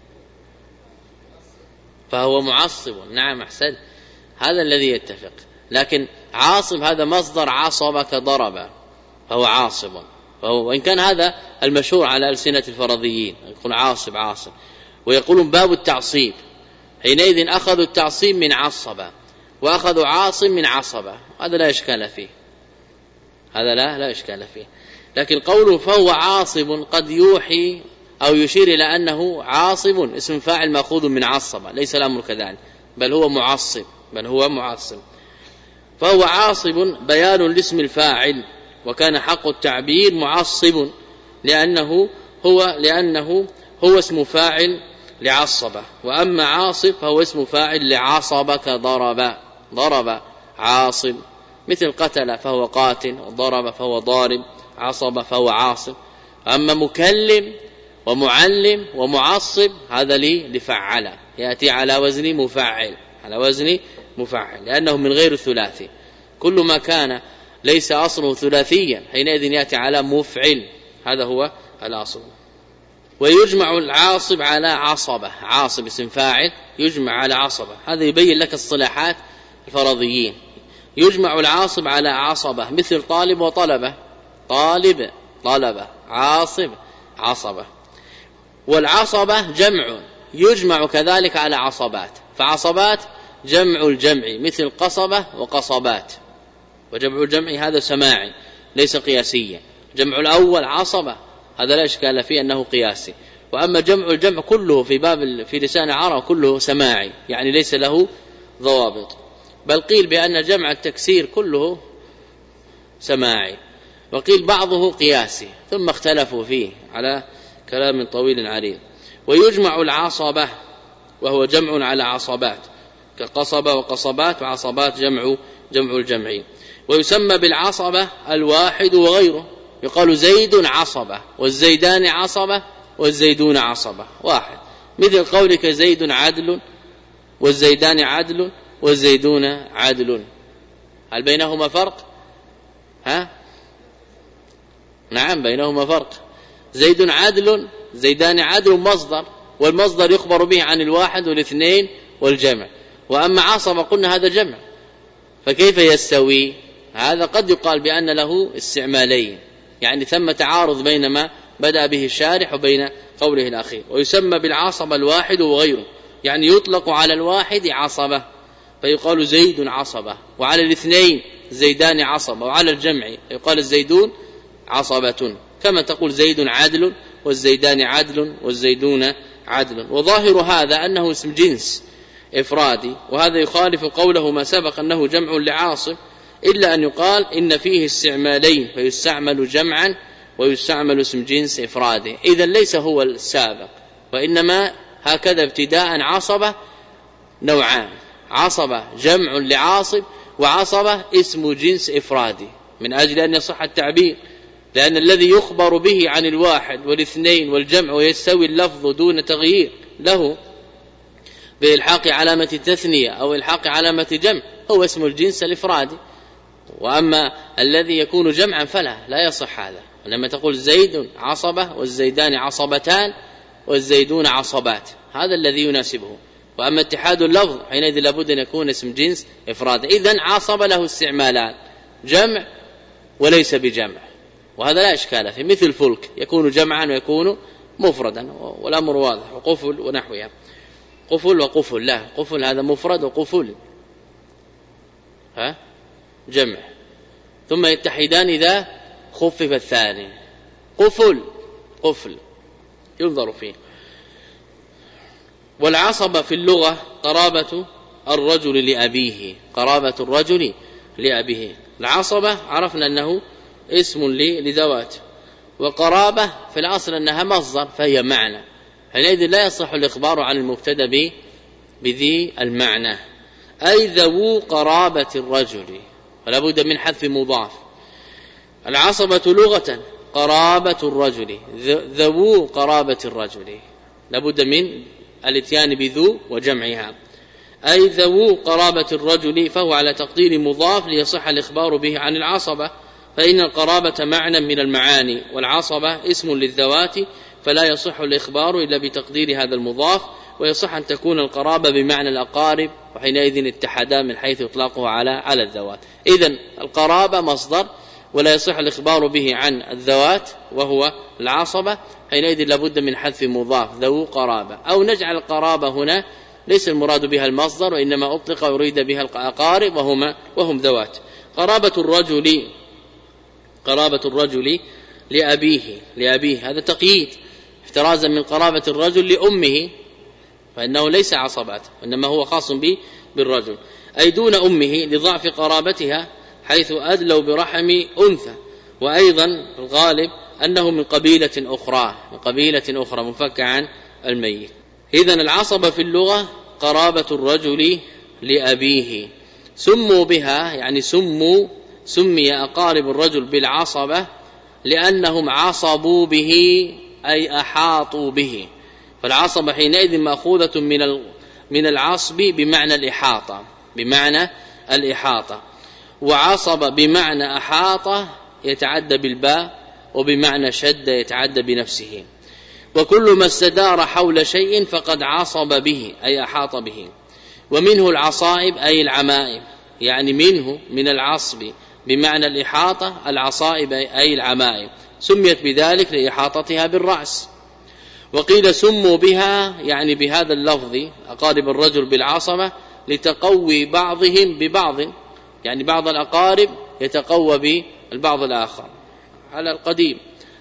فهو معصب، نعم أحسن، هذا الذي يتفق. لكن عاصب هذا مصدر عصب كضرب، فهو عاصب، فهو وإن كان هذا المشهور على ألسنة الفرضيين يقول عاصب عاصب، ويقولون باب التعصيب، حينئذ أخذوا التعصيب من عصب وأخذوا عاصم من عصبة، هذا لا إشكال فيه، هذا لا لا إشكال فيه. لكن قوله فهو عاصب قد يوحي أو يشير إلى أنه عاصب اسم فاعل مأخوذ من عصب، ليس الأمر كذلك، بل هو معصب، بل هو معصب. فهو عاصب بيان لاسم الفاعل، وكان حق التعبير معصب لأنه هو لأنه هو اسم فاعل لعصبة، وأما عاصب فهو اسم فاعل لعصب كضرب، ضرب عاصب، مثل قتل فهو قاتل، وضرب فهو ضارب، عصب فهو عاصب. أما مكلم ومعلم ومعصب هذا لي لفعل، يأتي على وزن مفعل، على وزن مفعل، لأنه من غير الثلاثي، كل ما كان ليس أصله ثلاثيا حينئذ يأتي على مفعل، هذا هو الأصل. ويجمع العاصب على عصبة، عاصب اسم فاعل يجمع على عصبة، هذا يبين لك الصلاحات الفرضيين. يجمع العاصب على عصبة مثل طالب وطلبة، طالب طلبة، عاصب عصبة. والعصبة جمع يجمع كذلك على عصبات، فعصبات جمع الجمع مثل قصبة وقصبات، وجمع الجمع هذا سماعي ليس قياسيا. جمع الأول عصبة هذا لا إشكال فيه أنه قياسي، وأما جمع الجمع كله في باب في لسان العرب كله سماعي، يعني ليس له ضوابط، بل قيل بأن جمع التكسير كله سماعي، وقيل بعضه قياسي، ثم اختلفوا فيه على كلام طويل عريض. ويجمع العصبة وهو جمع على عصبات كقصبة وقصبات، وعصبات جمع جمع الجمع. ويسمى بالعصبة الواحد وغيره، يقال زيد عصبة والزيدان عصبة والزيدون عصبة واحد، مثل قولك زيد عدل والزيدان عدل والزيدون عدل. هل بينهما فرق؟ ها؟ نعم بينهما فرق. زيد عدل زيدان عدل مصدر، والمصدر يخبر به عن الواحد والاثنين والجمع، وأما عصبة قلنا هذا جمع، فكيف يستوي؟ هذا قد يقال بأن له استعمالين، يعني ثم تعارض بين ما بدأ به الشارح وبين قوله الأخير. ويسمى بالعصبة الواحد وغيره، يعني يطلق على الواحد عصبة فيقال زيد عصبة، وعلى الاثنين زيدان عصبة، وعلى الجمع يقال الزيدون عصبة، كما تقول زيد عدل والزيدان عدل والزيدون عدل. وظاهر هذا أنه اسم جنس إفرادي، وهذا يخالف قوله ما سبق أنه جمع لعاصب، إلا أن يقال إن فيه استعمالين، فيستعمل جمعا ويستعمل اسم جنس إفرادي. إذن ليس هو السابق، وإنما هكذا ابتداء عصبة نوعان: عصبة جمع لعاصب، وعصبة اسم جنس إفرادي، من أجل أن يصح التعبير، لأن الذي يخبر به عن الواحد والاثنين والجمع ويستوي اللفظ دون تغيير له بإلحاق علامة تثنية أو إلحاق علامة جمع هو اسم الجنس الإفرادي. وأما الذي يكون جمعا فلا لا يصح هذا، لما تقول زيد عصبة والزيدان عصبتان والزيدون عصبات، هذا الذي يناسبه. وأما اتحاد اللفظ حينئذ لابد أن يكون اسم جنس إفرادي. إذن عصب له استعمالان: جمع وليس بجمع، وهذا لا إشكال فيه، مثل فلك يكون جمعا ويكون مفردا، والأمر واضح. وقفل ونحوها، قفل وقفل، لا قفل هذا مفرد، وقفل ها جمع، ثم يتحدان إذا خفف الثاني. قفل قفل ينظر فيه. والعصبة في اللغة قرابة الرجل لأبيه، قرابة الرجل لأبيه. العصبة عرفنا أنه اسم لذوات، وقرابة في الأصل أنها مصدر فهي معنى، حينئذ لا يصح الإخبار عن المبتدأ بذي المعنى، أي ذو قرابة الرجل، فلا بد من حذف مضاف. العصبة لغة قرابة الرجل، ذو قرابة الرجل، لا بد من الاتيان بذو وجمعها، أي ذو قرابة الرجل، فهو على تقدير مضاف ليصح الإخبار به عن العصبة، فإن القرابة معنى من المعاني، والعصبة اسم للذوات، فلا يصح الإخبار إلا بتقدير هذا المضاف. ويصح أن تكون القرابة بمعنى الأقارب، وحينئذ اتحدا من حيث إطلاقه على على الذوات. إذن القرابة مصدر، ولا يصح الإخبار به عن الذوات وهو العصبة، حينئذ لابد من حذف مضاف ذو قرابة. أو نجعل القرابة هنا ليس المراد بها المصدر، وإنما أطلق ويريد بها الأقارب وهما وهم ذوات. قرابة الرجل، قرابة الرجل لأبيه، لأبيه هذا تقييد احترازا من قرابة الرجل لأمه، فإنه ليس عصبات، وإنما هو خاص به بالرجل، أي دون أمه لضعف قرابتها، حيث أدلوا برحم أنثى. وأيضا الغالب أنه من قبيلة أخرى، من قبيلة أخرى منفكة عن الميت. إذن العصبة في اللغة قرابة الرجل لأبيه. سموا بها يعني سموا سمي أقارب الرجل بالعصبة لأنهم عصبوا به، أي أحاطوا به. فالعصبة حينئذ مأخوذة من من العصب بمعنى الإحاطة، بمعنى الإحاطة. وعصب بمعنى أحاطة يتعدى بالباء، وبمعنى شد يتعدى بنفسه. وكل ما استدار حول شيء فقد عصب به، أي أحاط به. ومنه العصائب أي العمائم، يعني منه من العصب بمعنى الإحاطة العصائب أي العمائم، سميت بذلك لإحاطتها بالرأس. وقيل سموا بها يعني بهذا اللفظ أقارب الرجل بالعصبة لتقوي بعضهم ببعض، يعني بعض الأقارب يتقوى بالبعض الآخر على القديم.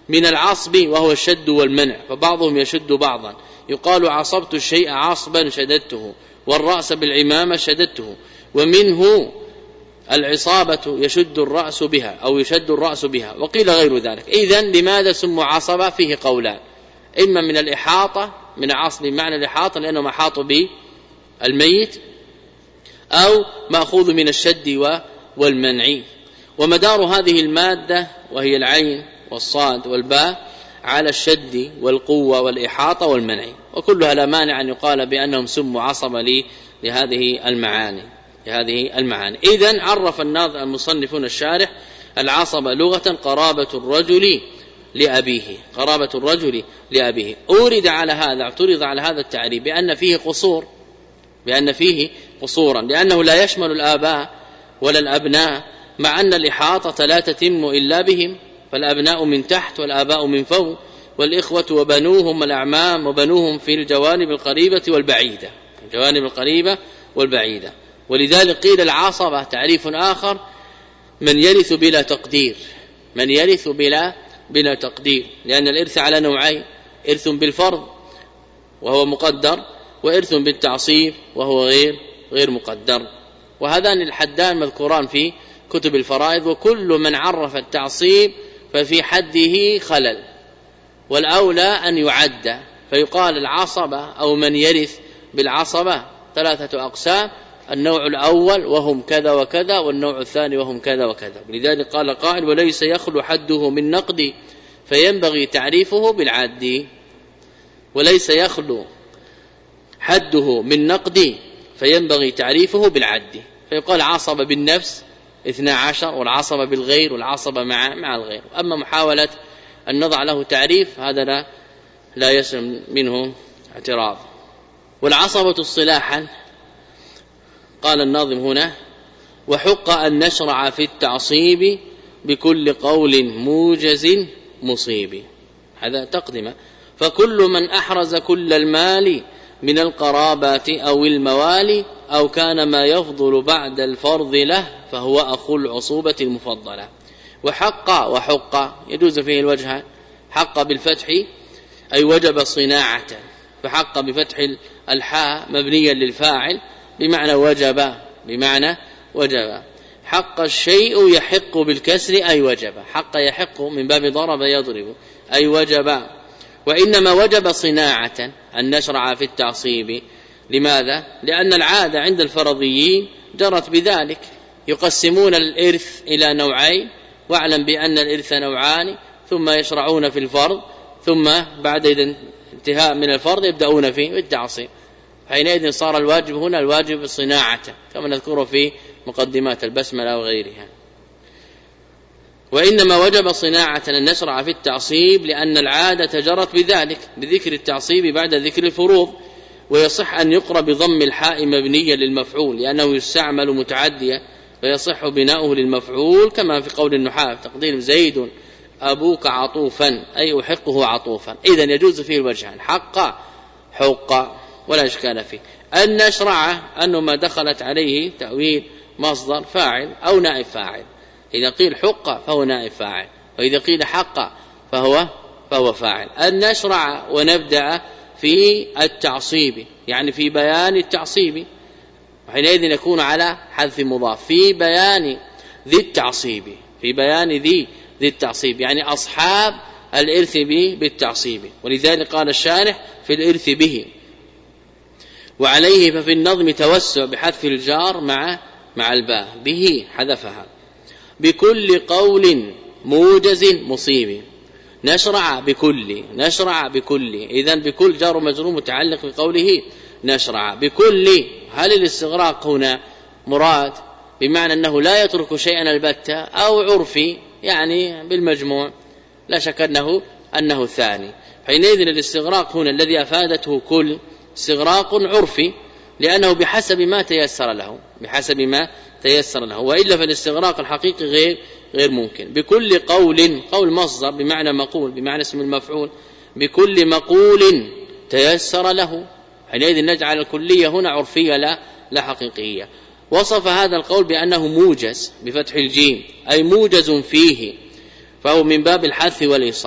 من العصب وهو الشد والمنع، فبعضهم يشد بعضا، يقال عصبت الشيء عصبا شددته، والرأس بالعمامة شددته، ومنه العصابة يشد الرأس بها أو يشد الرأس بها، وقيل غير ذلك. إذن لماذا سموا عصبة؟ فيه قولان، إما من الإحاطة، من عصب معنى الإحاطة لأنه أحاط بالميت، أو مأخوذ من الشد والمنع. ومدار هذه المادة وهي العين والصاد والباء على الشد والقوة والإحاطة والمنع، وكلها لا مانع أن يقال بأنهم سموا عصبة لهذه المعاني لهذه المعاني. إذن عرف الناظم المصنفون الشارح العصبة لغة قرابة الرجل لأبيه، قرابة الرجل لأبيه. أورد على هذا اعترض على هذا التعريف بأن فيه قصور، بأن فيه قصورا، لأنه لا يشمل الآباء ولا الأبناء، مع أن الإحاطة لا تتم إلا بهم، فالأبناء من تحت والآباء من فوق، والإخوة وبنوهم والأعمام وبنوهم في الجوانب القريبة والبعيدة، الجوانب القريبة والبعيدة. ولذلك قيل العصبة تعريف آخر من يرث بلا تقدير، من يرث بلا بلا تقدير، لأن الإرث على نوعين، إرث بالفرض وهو مقدر، وإرث بالتعصيب وهو غير غير مقدر. وهذان الحدان مذكوران في كتب الفرائض، وكل من عرف التعصيب ففي حده خلل، والأولى أن يعد، فيقال العصبة أو من يرث بالعصبة ثلاثة أقسام، النوع الأول وهم كذا وكذا، والنوع الثاني وهم كذا وكذا. لذلك قال قائل وليس يخلو حده من نقد فينبغي تعريفه بالعد، وليس يخلو حده من نقد فينبغي تعريفه بالعد. فيقال عصبة بالنفس اثنا عشر، والعصبة بالغير، والعصبة مع مع الغير. أما محاولة أن نضع له تعريف هذا لا, لا يسلم منه اعتراض. والعصبة اصطلاحا قال الناظم هنا وحق أن نشرع في التعصيب بكل قول موجز مصيب، هذا تقدمه. فكل من أحرز كل المال من القرابات أو الموالي أو كان ما يفضل بعد الفرض له فهو أخو العصوبة المفضلة. وحق وحق يجوز فيه الوجه، حق بالفتح أي وجب صناعة، فحق بفتح الحاء مبنيا للفاعل بمعنى وجب، بمعنى وجب. حق الشيء يحق بالكسر أي وجب، حق يحق من باب ضرب يضرب أي وجب. وإنما وجب صناعة أن نشرع في التعصيب. لماذا؟ لأن العادة عند الفرضيين جرت بذلك، يقسمون الإرث إلى نوعين، واعلم بأن الإرث نوعان، ثم يشرعون في الفرض، ثم بعد انتهاء من الفرض يبدأون في التعصيب. حينئذ صار الواجب هنا الواجب صناعة كما نذكره في مقدمات البسملة وغيرها. وإنما وجب صناعة أن نشرع في التعصيب لأن العادة جرت بذلك، بذكر التعصيب بعد ذكر الفروض. ويصح أن يقرأ بضم الحاء مبنيا للمفعول لأنه يستعمل متعديا، فيصح بناؤه للمفعول كما في قول النحاة تقدير زيد أبوك عطوفا أي أحقه عطوفا. إذن يجوز فيه الوجهان، حق حق ولا إشكال فيه. أن نشرع أنه ما دخلت عليه تأويل مصدر فاعل أو نائب فاعل، إذا قيل حق فهو نائب فاعل، وإذا قيل حق فهو فهو فاعل. أن نشرع ونبدأ في التعصيب يعني في بيان التعصيب، وحينئذ يكون على حذف مضاف، في بيان ذي التعصيب، في بيان ذي ذي التعصيب يعني أصحاب الإرث به بالتعصيب. ولذلك قال الشارح في الإرث به. وعليه ففي النظم توسع بحذف الجار مع مع الباء، به حذفها. بكل قول موجز مصيب، نشرع بكل، نشرع بكل، إذن بكل جار مجرور متعلق بقوله نشرع بكل. هل الاستغراق هنا مراد بمعنى أنه لا يترك شيئا البتة أو عرفي يعني بالمجموع؟ لا شك أنه أنه ثاني. حينئذ الاستغراق هنا الذي أفادته كل استغراق عرفي، لأنه بحسب ما تيسر له، بحسب ما تيسر له، وإلا فالاستغراق الحقيقي غير غير ممكن. بكل قول، قول مصدر بمعنى مقول بمعنى اسم المفعول، بكل مقول تيسر له، حينئذ نجعل الكلية هنا عرفية لا لا حقيقية. وصف هذا القول بأنه موجز بفتح الجيم أي موجز فيه، فهو من باب الحث والإيصال،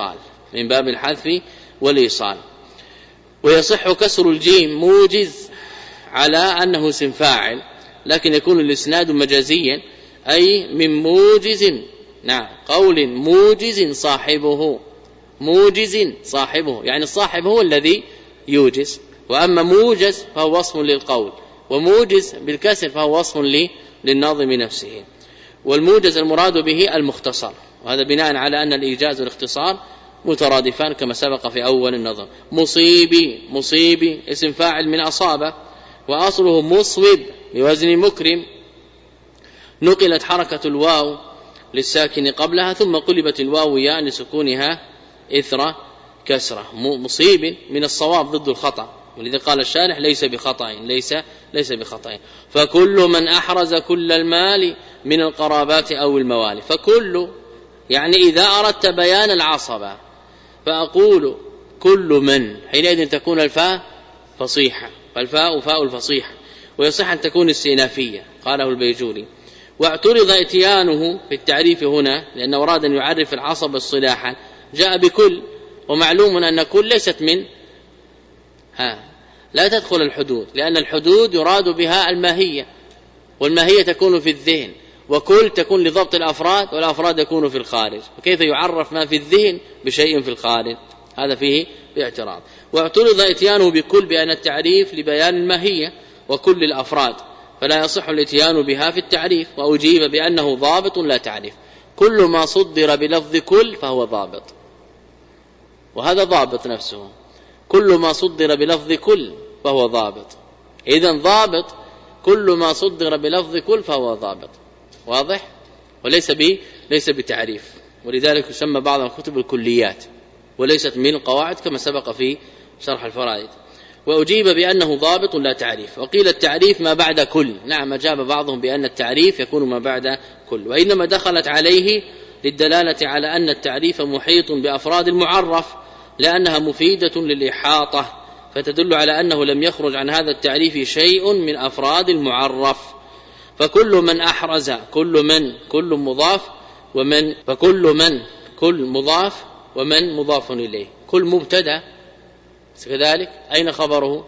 من باب الحذف والإيصال. ويصح كسر الجيم موجز على أنه اسم فاعل، لكن يكون الإسناد مجازيا أي من موجز، نعم قول موجز صاحبه، موجز صاحبه يعني الصاحب هو الذي يوجز، وأما موجز فهو وصف للقول، وموجز بالكسر فهو وصف للناظم نفسه. والموجز المراد به المختصر، وهذا بناء على أن الإيجاز والاختصار مترادفان كما سبق في أول النظر. مصيبي، مصيبي اسم فاعل من أصابة، وأصله مصوب بوزن مكرم، نقلت حركة الواو للساكن قبلها ثم قلبت الواو ياء لسكونها إثر كسرة. مصيب من الصواب ضد الخطأ، ولذا قال الشارح ليس بخطأ، ليس ليس بخطأ. فكل من أحرز كل المال من القرابات أو الموالي، فكل يعني إذا أردت بيان العصبة فأقول كل من، حينئذ تكون الفاء فصيحة، فالفاء فاء الفصيحة، ويصح أن تكون استئنافية قاله البيجوري. واعترض اتيانه في التعريف هنا لأنه أراد أن يعرف العصبة اصطلاحا، جاء بكل، ومعلوم أن كل ليست من ها لا تدخل الحدود، لأن الحدود يراد بها الماهية، والماهية تكون في الذهن، وكل تكون لضبط الأفراد، والأفراد يكون في الخارج، وكيف يعرف ما في الذهن بشيء في الخارج؟ هذا فيه باعتراض. واعترض اتيانه بكل بأن التعريف لبيان الماهية وكل الأفراد، فلا يصح الاتيان بها في التعريف، وأجيب بأنه ضابط لا تعريف. كل ما صدر بلفظ كل فهو ضابط، وهذا ضابط نفسه، كل ما صدر بلفظ كل فهو ضابط. إذن ضابط كل ما صدر بلفظ كل فهو ضابط، واضح؟ وليس ب ليس بتعريف، ولذلك يسمى بعض الكتب الكليات، وليست من القواعد كما سبق في شرح الفرائض. وأجيب بأنه ضابط لا تعريف. وقيل التعريف ما بعد كل، نعم أجاب بعضهم بأن التعريف يكون ما بعد كل، وإنما دخلت عليه للدلالة على أن التعريف محيط بأفراد المعرف، لأنها مفيدة للإحاطة، فتدل على أنه لم يخرج عن هذا التعريف شيء من أفراد المعرف. فكل من أحرز، كل من كل مضاف، ومن فكل من كل مضاف، ومن مضاف إليه، كل مبتدأ كذلك. أين خبره؟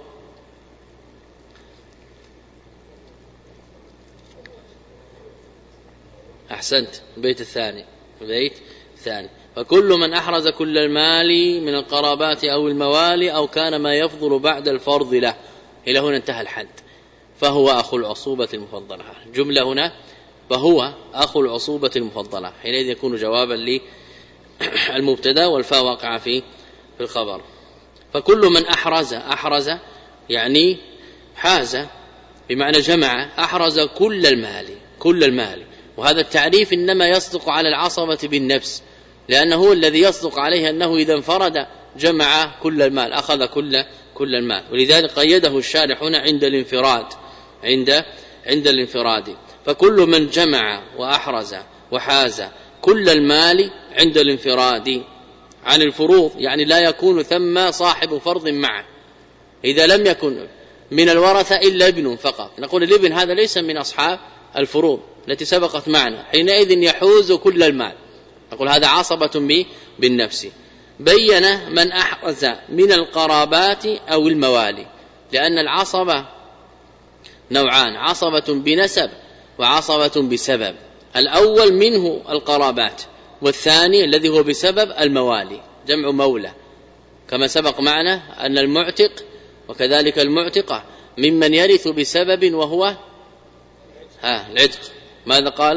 أحسنت، البيت الثاني، البيت الثاني. فكل من أحرز كل المال من القرابات أو الموالي أو كان ما يفضل بعد الفرض له، إلى هنا انتهى الحد، فهو أخو العصوبة المفضلة. جملة هنا فهو أخو العصوبة المفضلة، حينئذ يكون جوابا للمبتدا والفاء واقع في في الخبر. فكل من أحرز، أحرز يعني حاز بمعنى جمع، أحرز كل المال، كل المال. وهذا التعريف إنما يصدق على العصبة بالنفس، لأنه هو الذي يصدق عليه أنه إذا انفرد جمع كل المال، أخذ كل كل المال، ولذلك قيده الشارح هنا عند الانفراد، عند عند الانفراد. فكل من جمع وأحرز وحاز كل المال عند الانفراد عن الفروض، يعني لا يكون ثم صاحب فرض معه. إذا لم يكن من الورثة إلا ابن فقط، نقول الابن هذا ليس من أصحاب الفروض التي سبقت معنا، حينئذ يحوز كل المال، نقول هذا عصبة بالنفس. بين من أحرز من القرابات أو الموالي، لأن العصبة نوعان، عصبة بنسب وعصبة بسبب. الأول منه القرابات، والثاني الذي هو بسبب الموالي، جمع مولى، كما سبق معنا أن المعتق وكذلك المعتقة ممن يرث بسبب وهو ها العتق. ماذا قال؟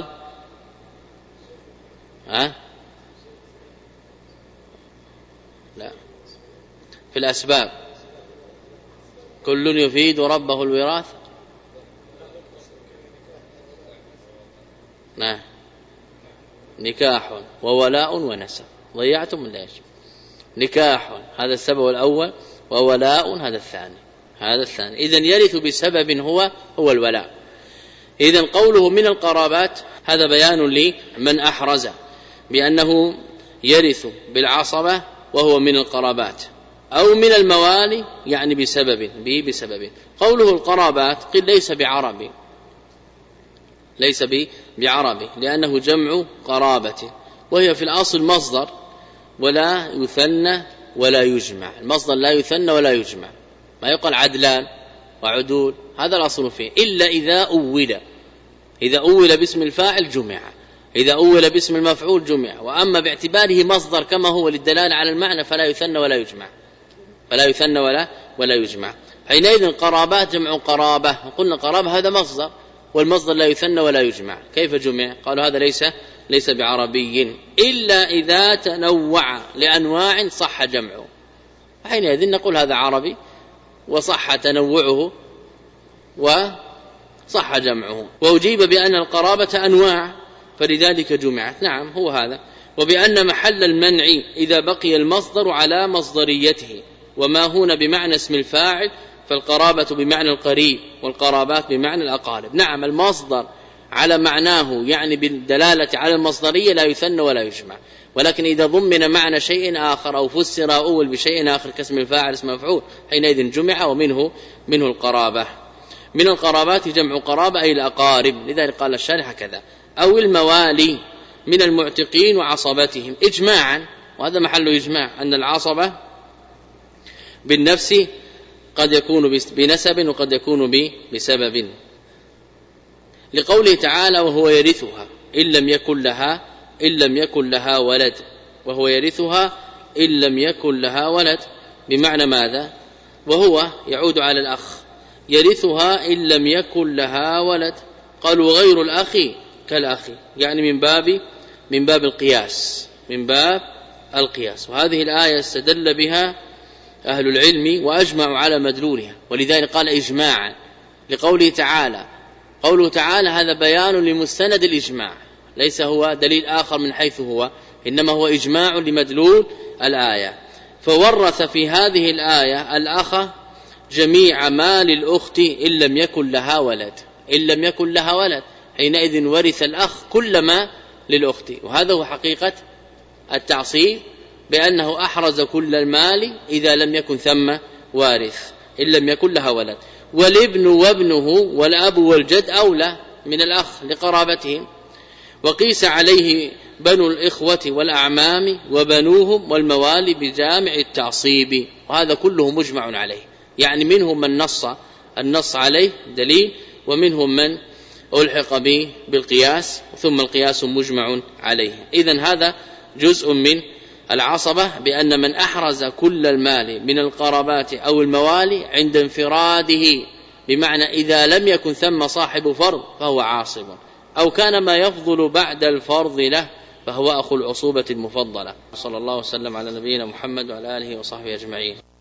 ها لا، في الأسباب كل يفيد ربه الوراث. نعم، نكاح وولاء ونسب. ضيعتم من ليش؟ نكاح هذا السبب الأول، وولاء هذا الثاني، هذا الثاني. إذن يرث بسبب هو هو الولاء. إذن قوله من القرابات هذا بيان لمن أحرز بأنه يرث بالعصبة وهو من القرابات، أو من الموالي يعني بسبب بسبب. قوله القرابات قل ليس بعربي، ليس بعربي، لأنه جمع قرابة، وهي في الأصل مصدر، ولا يثنى ولا يجمع. المصدر لا يثنى ولا يجمع، ما يقال عدلان وعدول، هذا الأصل فيه، إلا إذا أول. إذا أول باسم الفاعل جمع، إذا أول باسم المفعول جمع. وأما باعتباره مصدر كما هو للدلالة على المعنى فلا يثنى ولا يجمع، فلا يثنى ولا ولا يجمع. حينئذ قرابات جمع قرابة، وقلنا قرابة هذا مصدر، والمصدر لا يثنى ولا يجمع. كيف جمع؟ قالوا هذا ليس ليس بعربي، إلا إذا تنوع لأنواع صح جمعه، حينئذ نقول هذا عربي وصح تنوعه وصح جمعه. وأجيب بأن القرابة أنواع فلذلك جمعت، نعم هو هذا. وبأن محل المنع إذا بقي المصدر على مصدريته، وما هنا بمعنى اسم الفاعل، فالقرابة بمعنى القريب والقرابات بمعنى الأقارب. نعم المصدر على معناه يعني بالدلالة على المصدرية لا يثنى ولا يجمع، ولكن إذا ضمن معنى شيء آخر أو فسر أو أول بشيء آخر كاسم الفاعل اسم مفعول حينئذ جمع، ومنه منه القرابة. من القرابات جمع قرابة أي الأقارب، لذلك قال الشارح كذا. أو الموالي من المعتقين وعصبتهم إجماعا، وهذا محل إجماع، أن العصبة بالنفس قد يكون بنسب وقد يكون بسبب، لقوله تعالى وهو يرثها إن لم يكن لها إن لم يكن لها ولد، وهو يرثها إن لم يكن لها ولد بمعنى ماذا؟ وهو يعود على الأخ، يرثها إن لم يكن لها ولد. قالوا غير الأخ كالأخ، يعني من باب من باب القياس، من باب القياس. وهذه الآية استدل بها أهل العلم وأجمعوا على مدلولها، ولذلك قال إجماعا لقوله تعالى. قوله تعالى هذا بيان لمستند الإجماع، ليس هو دليل آخر من حيث هو، إنما هو إجماع لمدلول الآية. فورث في هذه الآية الأخ جميع ما للأخت إن لم يكن لها ولد، إن لم يكن لها ولد حينئذ ورث الأخ كل ما للأخت. وهذا هو حقيقة التعصيب، بأنه أحرز كل المال إذا لم يكن ثم وارث إن لم يكن لها ولد. والابن وابنه والأب والجد أولى من الأخ لقرابتهم. وقيس عليه بنو الإخوة والأعمام وبنوهم والموالي بجامع التعصيب، وهذا كله مجمع عليه، يعني منهم من نص النص عليه دليل، ومنهم من ألحق به بالقياس، ثم القياس مجمع عليه. إذن هذا جزء من العصبة، بأن من أحرز كل المال من القرابات أو الموالي عند انفراده، بمعنى إذا لم يكن ثم صاحب فرض فهو عاصب، أو كان ما يفضل بعد الفرض له فهو أخو العصوبة المفضلة. صلى الله وسلم على نبينا محمد وعلى آله وصحبه أجمعين.